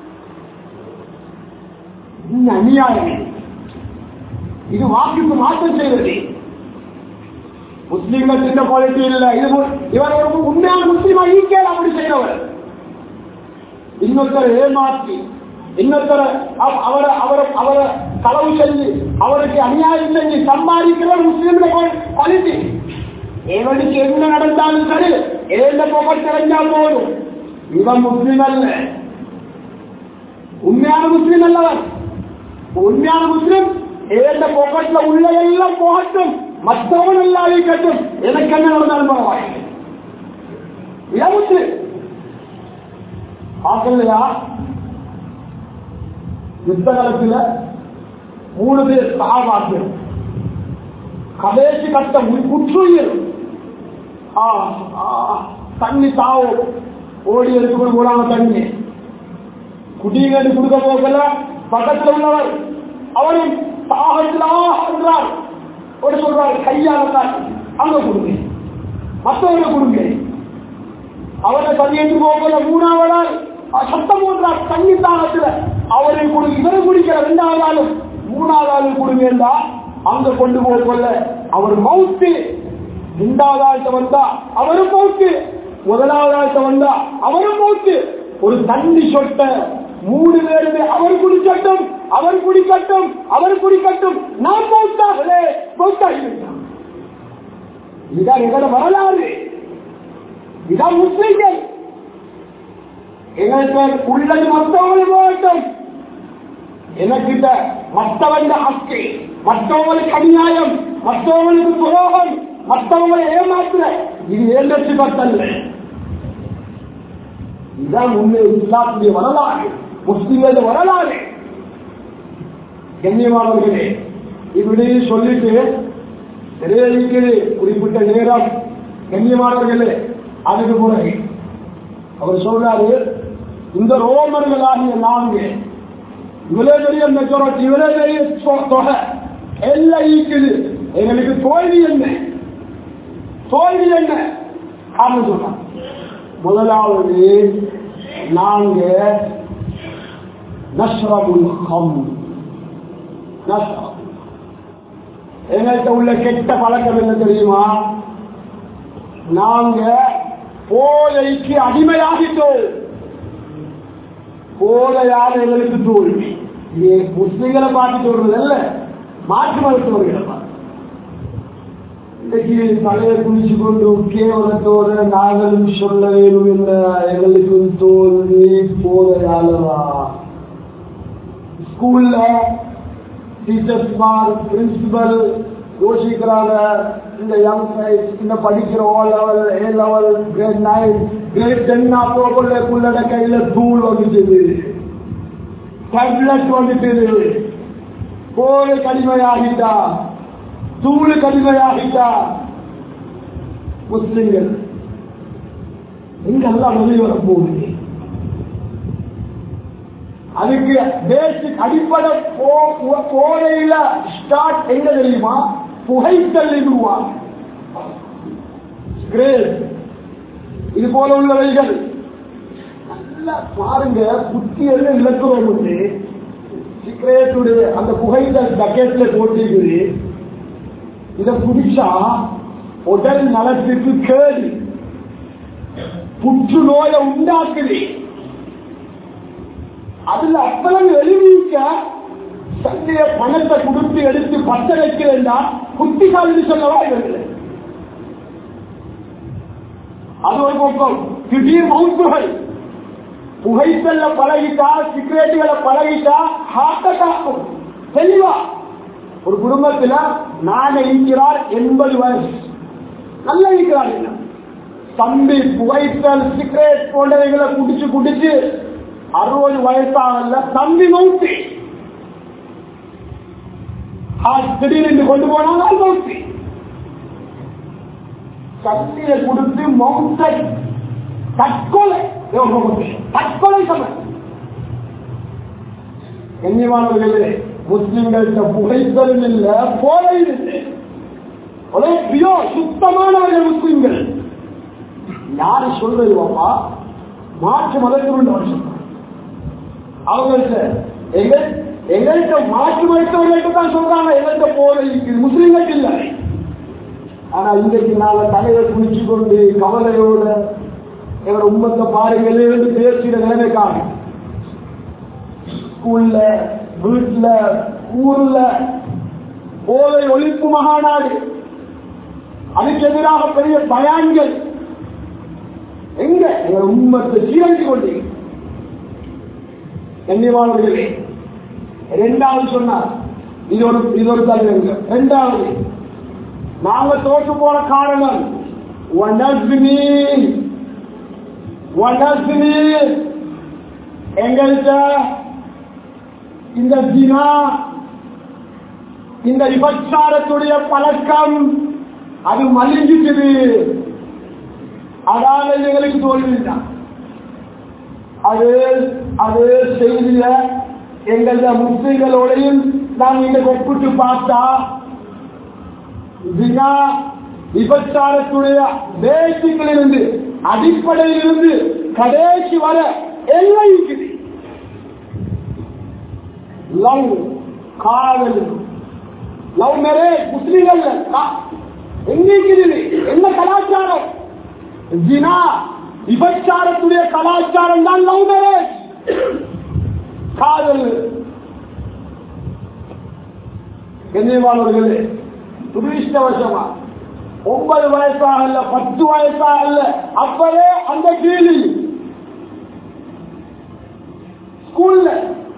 அநியாயம். இது வாக்குக்கு மாற்றம் செய்வது. முஸ்லீம்கள் சின்ன குவாலிட்டி இல்லை. இவர் ஒரு உண்மையான முஸ்லீமா ஈக்கேல் அப்படி செய்யறவர். இன்னொருத்தரை ஏமாற்றி, இன்னொருத்தரை அவரை களவு செஞ்சு, அவருக்கு அநியாயம் செஞ்சு சம்பாதிக்கிற முஸ்லீம்களை குவாலிட்டி. எவனுக்கு என்ன நடந்தாலும் சரி, ஏந்த போக தெரிஞ்சா போதும், இவன் முஸ்லீம் அல்ல, உண்மையான முஸ்லீம் அல்லவன். உண்மையான முஸ்லீம் ஏந்த போக்கட்ல உள்ள எல்லாம் போகட்டும், மற்றவன் எல்லாம் இருக்கட்டும், எனக்கு என்ன நடந்தாலும் பரவாயில்லை. பார்க்கலையா? யுத்த காலத்தில் 3 பேர் சஹாபாக்கள் கடைசி கட்டம் குற்றுயிர் தண்ணி தாவும் ஓடி எடுத்துக்கொண்டு போறாங்க. தண்ணி குடிங்க கொடுக்க போகல, பக்கத்தில் உள்ளவர் அவரும் தாகத்திலா என்றார். ஒரு சொல்றார் கையால் அங்க கொடுங்க, மற்றவங்க கொடுங்க. அவரை தண்ணி போகல. மூணாவதால் சத்தம் போன்றார் தண்ணி தாகத்தில் அவரை கொடுங்க. இவரை குடிக்கிற இரண்டாவது ஆளும் மூணாவது ஆளும் கொடுங்க. அங்க கொண்டு போகல அவர் மவுத்து. இரண்டாவது ஆழ்த்த வந்தா அவரும் மவுத்து, முதலாவது ஆழ்த்த வந்தா அவரும் மவுத்து. ஒரு தண்ணி சொட்ட 3 பேருமே அவர் குடிக்கட்டும், அவர் குடிக்கட்டும், அவர் குடிக்கட்டும், நான் மவுத்தாகலே மவுத்தாகிவிட்டான். இதுதான் எங்களோட வரலாறு. இதான் முஸ்லிம்கள். எங்களுக்கு உள்ளது மற்றவர்கள் போகட்டும். எனக்கிட்ட மற்றவங்க ஹக்கு, மற்றவங்களுக்கு அநியாயம், மற்றவங்களுக்கு துரோகம், மற்றவங்களை ஏமாற்ற இது ஏழு பத்தல்ல. இதுதான் உண்மை இஸ்லாத்துடைய வரலாறு, முஸ்லிம்கள் வரலாறு. கண்ணியமானவர்களே, இப்படி சொல்லிட்டு நிறைய குறிப்பிட்ட நேரம். கண்ணியமானவர்களே, அதுக்கு பிறகு அவர் சொல்றாரு, இந்த ரோமர்களாகிய நான்கு இவ்வளவு பெரிய மெஜாரிட்டி, இவ்வளவு பெரிய தொகை எல்லாம் ஈக்குது, எங்களுக்கு தோல்வி என்ன, தோல்வி என்ன அப்படின்னு சொன்னாங்க. முதலாவது, நாங்க நஷ்ரபுல் ஹம்ர், எங்கள்கிட்ட உள்ள கெட்ட பழக்கம் என்ன தெரியுமா? நாங்க போதைக்கு அடிமையாகிட்டோம். போதையான எங்களுக்கு தோல்வி. இது முஸ்லிம்களை பார்த்து சொல்றது அல்ல, மாற்று மருத்துவர்களை பார்த்து. இன்றைக்கு தலையை குளிச்சு கொண்டு கேவலத்தோடு நாங்களும் சொல்ல வேண்டும் என்ற எங்களுக்கு தோல்வி போதையாளவா? ஸ்கூல்ல டீச்சர்ஸ், பிரின்சிபல் யோசிக்கிறாங்க, இந்த யங் சைஸ், இந்த படிக்கிற O level, A level, grade 9, grade 10 அப்போக்குள்ள கையில தூள் வந்துட்டு, டேப்லெட் வந்துட்டு, போதை கடிமையாகிட்டா, தூள் கடிமையாகிட்டா. முஸ்லிம்கள் இங்கெல்லாம் வெளியே வர போகுது. அதுக்கு பேசிக் அடிப்படை போதையில ஸ்டார்ட் எங்க தெரியுமா? புகைத்தல் உருவாங்க. இது போல உள்ளவைகள் நல்லா பாருங்க, புத்தி எல்லாம் இழக்கிறோம். சிகரெட்டுடைய அந்த புகைத்தல் பக்கெட்ல போட்டிருக்குது. இதை குடிச்சா உடல் நலத்துக்கு கேடு, புற்றுநோயை உண்டாக்குது. அதுல அப்பளம் எழுதிக்க சந்தைய பணத்தை கொடுத்து எடுத்து பத்த வைக்க வேண்டாம், குத்தி காலி சொல்லவா இவர்கள். அது ஒரு பக்கம். திடீர் மவுத்துகள், புகைத்தல்ல பழகிட்டா, சிகரெட்டுகளை பழகிட்டா ஹார்ட் அட்டாக் தெளிவா. ஒரு குடும்பத்தில் நான் இருக்கிறார் 80 வயசு, நல்லா இருக்கிறார். தம்பி புகைத்தல் சிகரெட் போன்றவைகளை குடிச்சு குடிச்சு 60 வயசாகல தம்பி மவுத்து. திடீர்னு கொண்டு போனாலும் மவுத்து. சக்தியை கொடுத்து மவுத்தை தற்கொலை, தற்கொலை சமயம். கண்ணியமானவர்களே, முஸ்லிம்கள்ட்ட புகைத்தல் இல்ல, போதை இல்லை. ஒரே பியோ சுத்தமானவர்கள் முஸ்லிம்கள். யாரு சொல்றதுவாப்பா? மாற்று மதத்தில் சொல்றாங்க. அவங்கள்ட்ட எங்கள்கிட்ட மாற்று மருத்துவர்கள்ட்ட தான் சொல்றாங்க, எங்கள்கிட்ட போதை இருக்குது, முஸ்லிம்களுக்கு இல்லை. ஆனா இன்றைக்கு நாங்க தலையை குளிச்சு கொண்டு கவலையோட எங்களோட உம்மத்தை பாருங்கள் என்று பேசுகிற நிலைமைக்காக ஸ்கூல்ல, வீட்டுல, ஊர்ல போதை ஒழிப்பு மகாநாடு, அதுக்கு எதிராக பெரிய பயான்கள். எங்க எங்களோட உம்மத்தை சீரழித்து கொண்டு. கண்ணியமானவர்களே, இரண்டாவது சொன்னார், இது ஒரு தலைவங்க. இரண்டாவது, நாங்க தோற்று போன காரணம் எங்கள்கிட்ட இந்த தினா, இந்த விபச்சாரத்துடைய பழக்கம் அது மலிஞ்சிட்டது. அதாவது எங்களுக்கு தோல்வி தான். அது செய்தியில எங்கள முஸ்லிம்களோடையும் நாம் இங்க ஒப்பிட்டு பார்த்தா விபச்சாரத்துடைய பேசிக்கிலிருந்து அடிப்படையிலிருந்து கடைசி வர எல்லாம் இருக்குது. லவ், காதல், லவ் மேரேஜ் முஸ்லிம்கள் எங்க இருக்குது? என்ன கலாச்சாரம்? ஜினா விபச்சாரத்துடைய கலாச்சாரம் தான் லவ் மேரேஜ், காதல். கண்ணியமானவர்களே, துரிஷ்டவசமா 9 வயசாக அல்ல 10 வயசாக அல்ல, அப்பவே அந்த கேள்வி ஸ்கூல்ல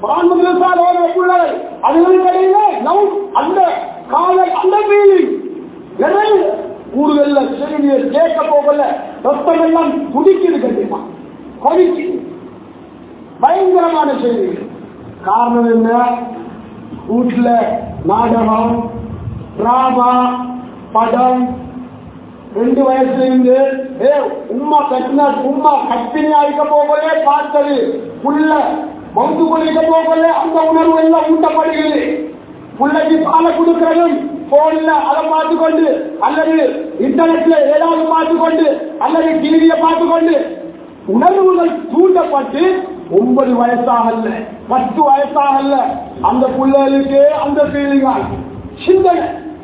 அதுகளிடையில அந்த காதல், அந்த கேள்வி நிறைய ஊர்கள்ல செய்தியை கேட்க போகல, ரத்தம் எல்லாம் துடிக்குது. கண்டிப்பா கொதிக்கு பயங்கரமான செய்திகள். காரணம் என்ன? வீட்டுல நாடகம், டிராமா, படம். 2 வயசுல இருந்து உம்மா கட்டின உம்மா கட்டினியா இருக்க போகலே பார்த்தது, புள்ள மவுத்து கொண்டிருக்க போகல அந்த உணர்வு எல்லாம் ஊட்டப்படுகிறது. புள்ளைக்கு பாலை கொடுக்கிறதும் போன்ல அதை பார்த்துக்கொண்டு அல்லது இன்டர்நெட்ல ஏதாவது பார்த்துக்கொண்டு அல்லது டிவியை பார்த்துக்கொண்டு உணர்வுகள் தூண்டப்பட்டு 9 வயசாக அல்ல 10 வயசாக அல்ல, அந்த பிள்ளைகளுக்கு அந்த ஃபீலிங்கால் சிந்தனை.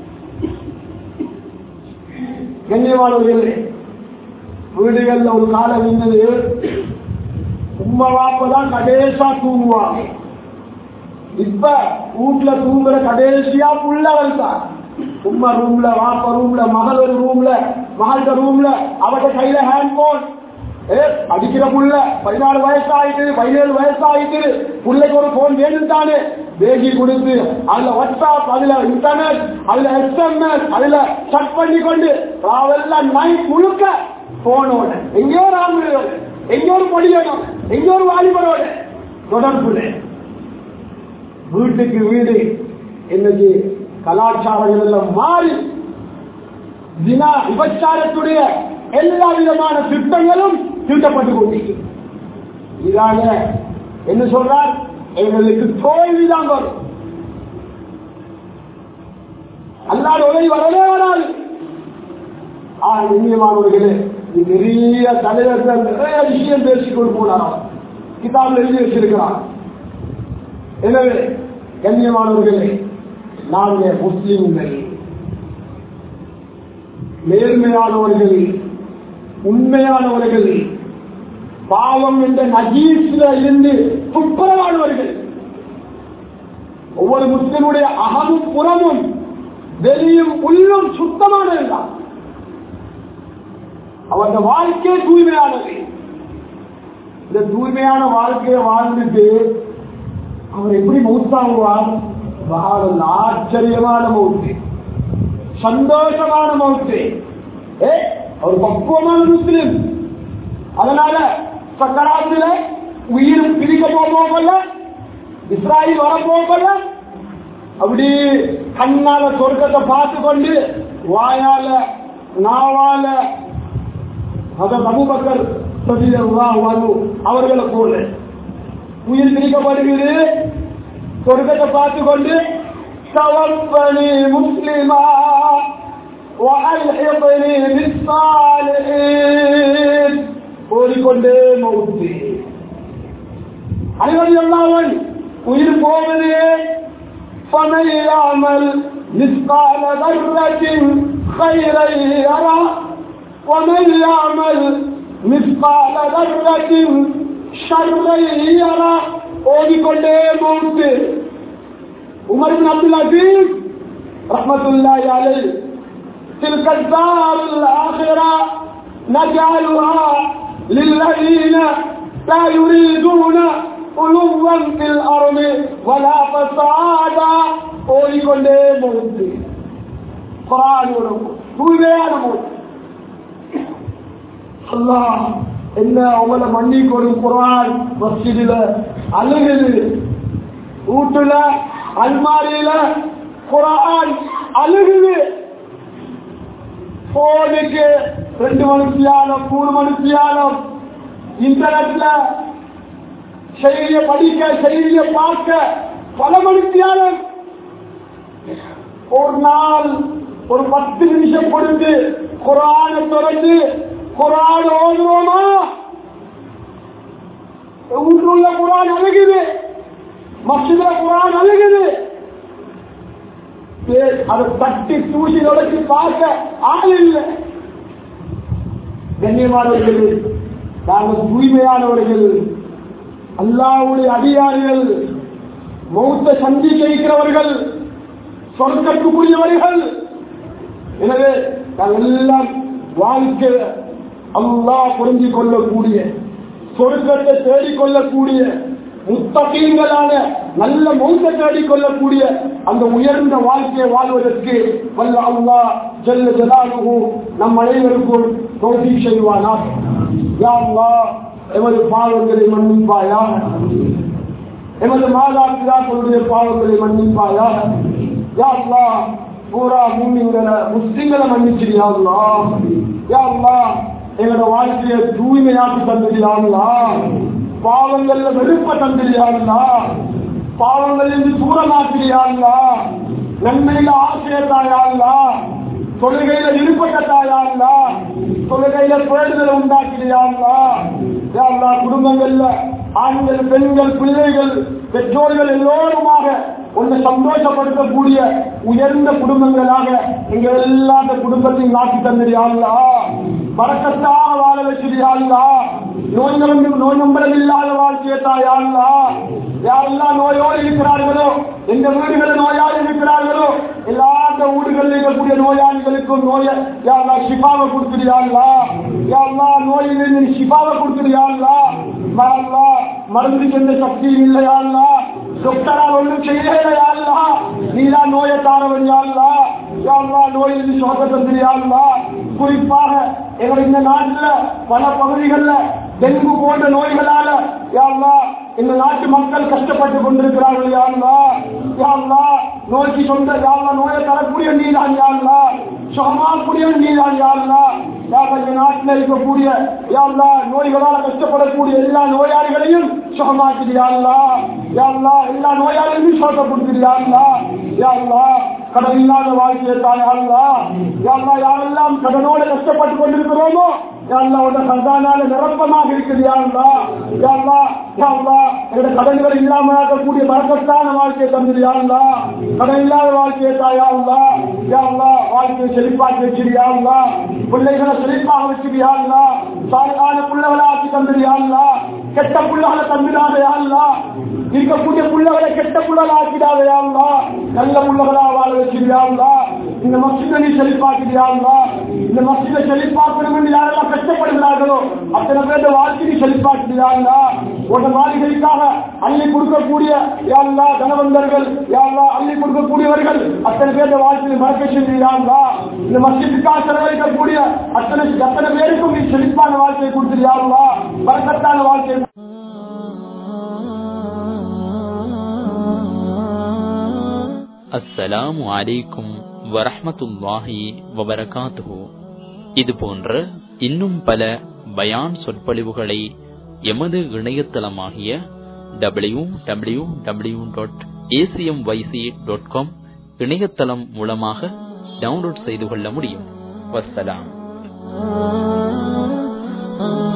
கண்ணியமானவர்களே, வீடுகள்ல ஒரு காலம் இருந்தது, உம்மா வாப்பதான் கடைசியா தூங்குவாங்க. இப்ப வீட்டுல தூங்குற கடைசியா புள்ள வந்தான். உம்மா ரூம்ல, வாப்பா ரூம்ல, மகள் ஒரு ரூம்ல, மகள்கிட்ட ரூம்ல, அவட்ட கையில ஹேண்ட் போன். அடிக்கிற புள்ள 14 வயசாயிட்டு 17 வயசாயிட்டு புள்ளைக்கு ஒரு போன் வேணும்தானே பேசி கொடுத்து அதுல வாட்ஸ்அப், அதுல இன்டர்நெட், அதுல SMS, அதுல சட் பண்ணி கொண்டு ராவெல்லாம் நைட் முழுக்க போனோட எங்கேயோ ராமோட, எங்கேயோ ஒரு பொடியோட, எங்கேயோ ஒரு வாலிபரோட தொடர்புல. வீட்டுக்கு வீடு இன்னைக்கு கலாச்சாரங்கள் எல்லாம் மாறி தினா விபச்சாரத்துடைய எல்லா விதமான திட்டங்களும் தீட்டப்பட்டு கொண்டிருக்கு. இதாக என்ன சொல்றார்? எங்களுக்கு தோல்விதான் வரும், அல்லாத உதவி வரவே வராது. கண்ணியமானவர்களே, நிறைய தலைவர்கள் நிறைய விஷயம் பேசிக்கொண்டு போனார், கிதாபில் எழுதி வச்சிருக்கிறார். எனவே கண்ணியமானவர்களே, நாங்கள் முஸ்லிம்கள் நேர்மையானவர்கள், உண்மையானவர்கள், பாவம் என்ற நஜீஸ்ல இருந்து துப்புரவானவர்கள். ஒவ்வொரு முஸ்லிமுடைய அகமும் புறமும் வெளியும் உள்ளும் சுத்தமானதுதான். அவருடைய வாழ்க்கை தூய்மையானது. இந்த தூய்மையான வாழ்க்கையை வாழ்ந்துட்டு அவர் எப்படி மௌத்தாகுவார்? ஆச்சரியமான மௌத்து, சந்தோஷமான மௌத்து. அவர் பக்குவமான முஸ்லிம். அதனால சக்கராத்துல உயிர் பிரிக்க போகல, இஸ்ராயில் வர போகல, அப்படி கண்ணால சொர்க்கத்தை பார்த்து கொண்டு வாயால நாவால அபூபக்கர் அவர்களை போல உயிர் பிரிக்கப்படுகிறது. சொர்க்கத்தை பார்த்து கொண்டு தவப்பனி முஸ்லிமா ஓடிக்கொண்டே மௌத்து. அனைவரும் எல்லாவன் உயிர் போவதே பனையாமல் நிஸ்கால தர்ரத்தின் خيرا يرى ومن يعمل مثقال ذرة شرا يرى. ஓடிக்கொண்டே மௌத்து. உமர் இப்னு அப்துல் அஸீஸ் ரஹ்மத்துல்லாஹி அலைஹி تلك الدار الآخرة نجعلها للذين لا يريدون علوا في الأرض ولا فسادا. ஓடிக்கொண்டே மௌத்து. குர்ஆனோட தூய்மையான மௌத்து. அல்லாஹ் என்ன அவங்கள மன்னிக்கொடும். குர்ஆன் மஸ்ஜிதில அழுகுது, வீட்டுல அல்மாரியில குர்ஆன் அழுகுது. போனுக்கு 2 மணித்தியாலம் 3 மணித்தியாலம் இன்டர்நெட்ல செய்திய படிக்க, செய்திய பார்க்க பல மணித்தியாலம். ஒரு நாள் ஒரு 10 நிமிஷம் கொடுத்து குர்ஆனை தொடர்ந்து குர்ஆன் ஓதுவோமா? ஊருள்ள குர்ஆன் அழுகுது, மஸ்ஜிதுல குர்ஆன் அழுகுது. அதை தட்டி தூசி தொடச்சி பார்க்க ஆள் இல்லை. கண்ணியமானவர்கள், நாங்கள் தூய்மையானவர்கள், அல்லாஹ்வுடைய அடியார்கள், மௌத்தை சந்திக்க இருக்கிறவர்கள், சொர்க்கத்துக்குரியவர்கள். எனவே நாங்கள் எல்லாம் வாழ்க்கை அல்லாஹ் புரிஞ்சிக் கொள்ளக்கூடிய, சொர்க்கத்தை தேடிக்கொள்ளக்கூடிய, முத்தகீன்களான நல்ல மௌத்தை தேடிக்கொள்ளக்கூடிய அந்த உயர்ந்த வாழ்க்கையை வாழ்வதற்கு வல்ல அல்லாஹ் ஜல்ல ஜலாலுஹு நம் அனைவருக்கும் தௌஃபீக் செய்வானாக. யா அல்லாஹ், எமது பாவங்களை மன்னிப்பாயாக, எமது மாதா பிதாக்களுடைய பாவங்களை மன்னிப்பாயாக. யா அல்லாஹ், பூரா மூமின்களை முஸ்லிம்களை மன்னிச்சிரியா அல்லாஹ். யா அல்லாஹ், எங்களோட வாழ்க்கையை தூய்மையாக்கி தந்துடியா அல்லாஹ். பாவங்கள்ல வெறுப்ப தந்துடியா அல்லாஹ். பாவங்களிலிருந்து தூரமாக்கிறியா அல்லாஹ். நன்மையில ஆசையத்தாயா அல்லாஹ். தொழுகையில ஈடுபட்டதாயா அல்லாஹ். தொழுகையில பேடுதலை உண்டாக்கிறியா அல்லாஹ். யா அல்லாஹ், குடும்பங்கள்ல ஆண்கள், பெண்கள், பிள்ளைகள், பெற்றோர்கள் எல்லோருமாக உன்னை சந்தோஷப்படுத்தக்கூடிய உயர்ந்த குடும்பங்களாக எங்க எல்லா குடும்பத்தையும் நாட்டி தந்திரியா அல்லாஹ். பரக்கத்தாக வாழ வச்சிரியா அல்லாஹ். நோய் நம்பரம் இல்லாத வாழ்க்கையை தாயா அல்லாஹ். யாரெல்லாம் நோயோடு இருக்கிறார்களோ, எந்த வீடுகளில் நோயாளி இருக்கிறார்களோ எல்லா வீடுகளில் இருக்கக்கூடிய நோயாளிகளுக்கும் ஷிஃபாவை கொடுத்துறியா அல்லாஹ். யா அல்லாஹ், நோயிலிருந்து ஷிஃபாவை கொடுத்துறியா அல்லாஹ். மருந்துக்கு எந்த சக்தியும் இல்லையா அல்லாஹ். டாக்டரால் ஒன்றும் செய்யலையா அல்லாஹ். நீதான் நோயை தாரவன் யா அல்லாஹ். யா அல்லாஹ், நோயிலிருந்து சுகத்தை தந்திரியா அல்லாஹ். குறிப்பாக எங்கள் இந்த நாட்டில் பல பகுதிகளில் டெங்கு போன்ற நோய்களால யா அல்லாஹ் இந்த நாட்டு மக்கள் கஷ்டப்பட்டு கொண்டிருக்கிறார்கள். யா அல்லாஹ், யா அல்லாஹ், நோய்க்கு சொந்த யா அல்லாஹ், நோயை தரக்கூடிய நீதான் யா அல்லாஹ், சுகமாக்கூடிய நீதான் யா அல்லாஹ். இந்த நாட்டில் இருக்கக்கூடிய யா அல்லாஹ் நோய்களால் கஷ்டப்படக்கூடிய எல்லா நோயாளிகளையும் சுகமாக்கிறியா அல்லாஹ். யா அல்லாஹ், எல்லா நோயாளிகளையும் சுகப்படுத்திறியா அல்லாஹ். யா அல்லாஹ், கடன் இல்லாத வாழ்க்கையை தாயா அல்லாஹ். யா அல்லாஹ், யாரெல்லாம் கடனோடு கஷ்டப்பட்டு கொண்டிருக்கிறோமோ யா அல்லாஹ், உன்னுடைய கர்தானால நிரப்பமாக இருக்குது யா அல்லாஹ். யா அல்லாஹ், யா அல்லாஹ், எங்களுடைய கடன்கள் இல்லாமல் இருக்கக்கூடிய பரக்கத்தான வாழ்க்கையை தந்துடு யா அல்லாஹ். கடன் இல்லாத வாழ்க்கையை தாயா அல்லாஹ். யா அல்லாஹ், வாழ்க்கையை செழிப்பாக்கி வச்சிருயா அல்லாஹ். பிள்ளைகளை செழிப்பாக வச்சிருயா அல்லாஹ். சாலையான பிள்ளைகளை ஆக்கி தந்துடு யா அல்லாஹ். கெட்ட புள்ளகளை தந்துடாத யா அல்லாஹ். இருக்கக்கூடிய புள்ளகளை கெட்ட புள்ளகளை ஆக்கிடாத யா அல்லாஹ். நல்ல புள்ளகளா வாழ வச்சிருயா அல்லாஹ். இந்த மஸ்ஜிதை நீ செழிப்பாக்கிறியா அல்லாஹ். இந்த மஸ்ஜிதை செழிப்பாக்கணும் என்று யாரெல்லாம் கஷ்டப்படுகிறார்களோ அத்தனை பேருடைய வாழ்க்கையை செழிப்பாக்கிறியா அல்லாஹ். ஒரு மாளிகைக்காக அள்ளி கொடுக்கக்கூடிய யா அல்லாஹ் தனவந்தர்கள், யா அல்லாஹ் அள்ளி கொடுக்கக்கூடியவர்கள் அத்தனை பேருடைய வாழ்க்கையை மறக்க செய்யா அல்லாஹ். இந்த மஸ்ஜிதுக்காக செலவழிக்கக்கூடிய அத்தனை பேருக்கும் நீ செழிப்பான வாழ்க்கையை கொடுத்துறியா அல்லாஹ். பரக்கத்தான வாழ்க்கை. அஸ்ஸலாமு அலைக்கும் வரஹ்மத்துல்லாஹி வபரகாத்துஹு. இது போன்ற இன்னும் பல பயான் சொற்பொழிவுகளை எமது இணையதளமாகிய www.acmyc.com இணையதளம் மூலமாக டவுன்லோட் செய்து கொள்ள முடியும். வஸ்ஸலாம்.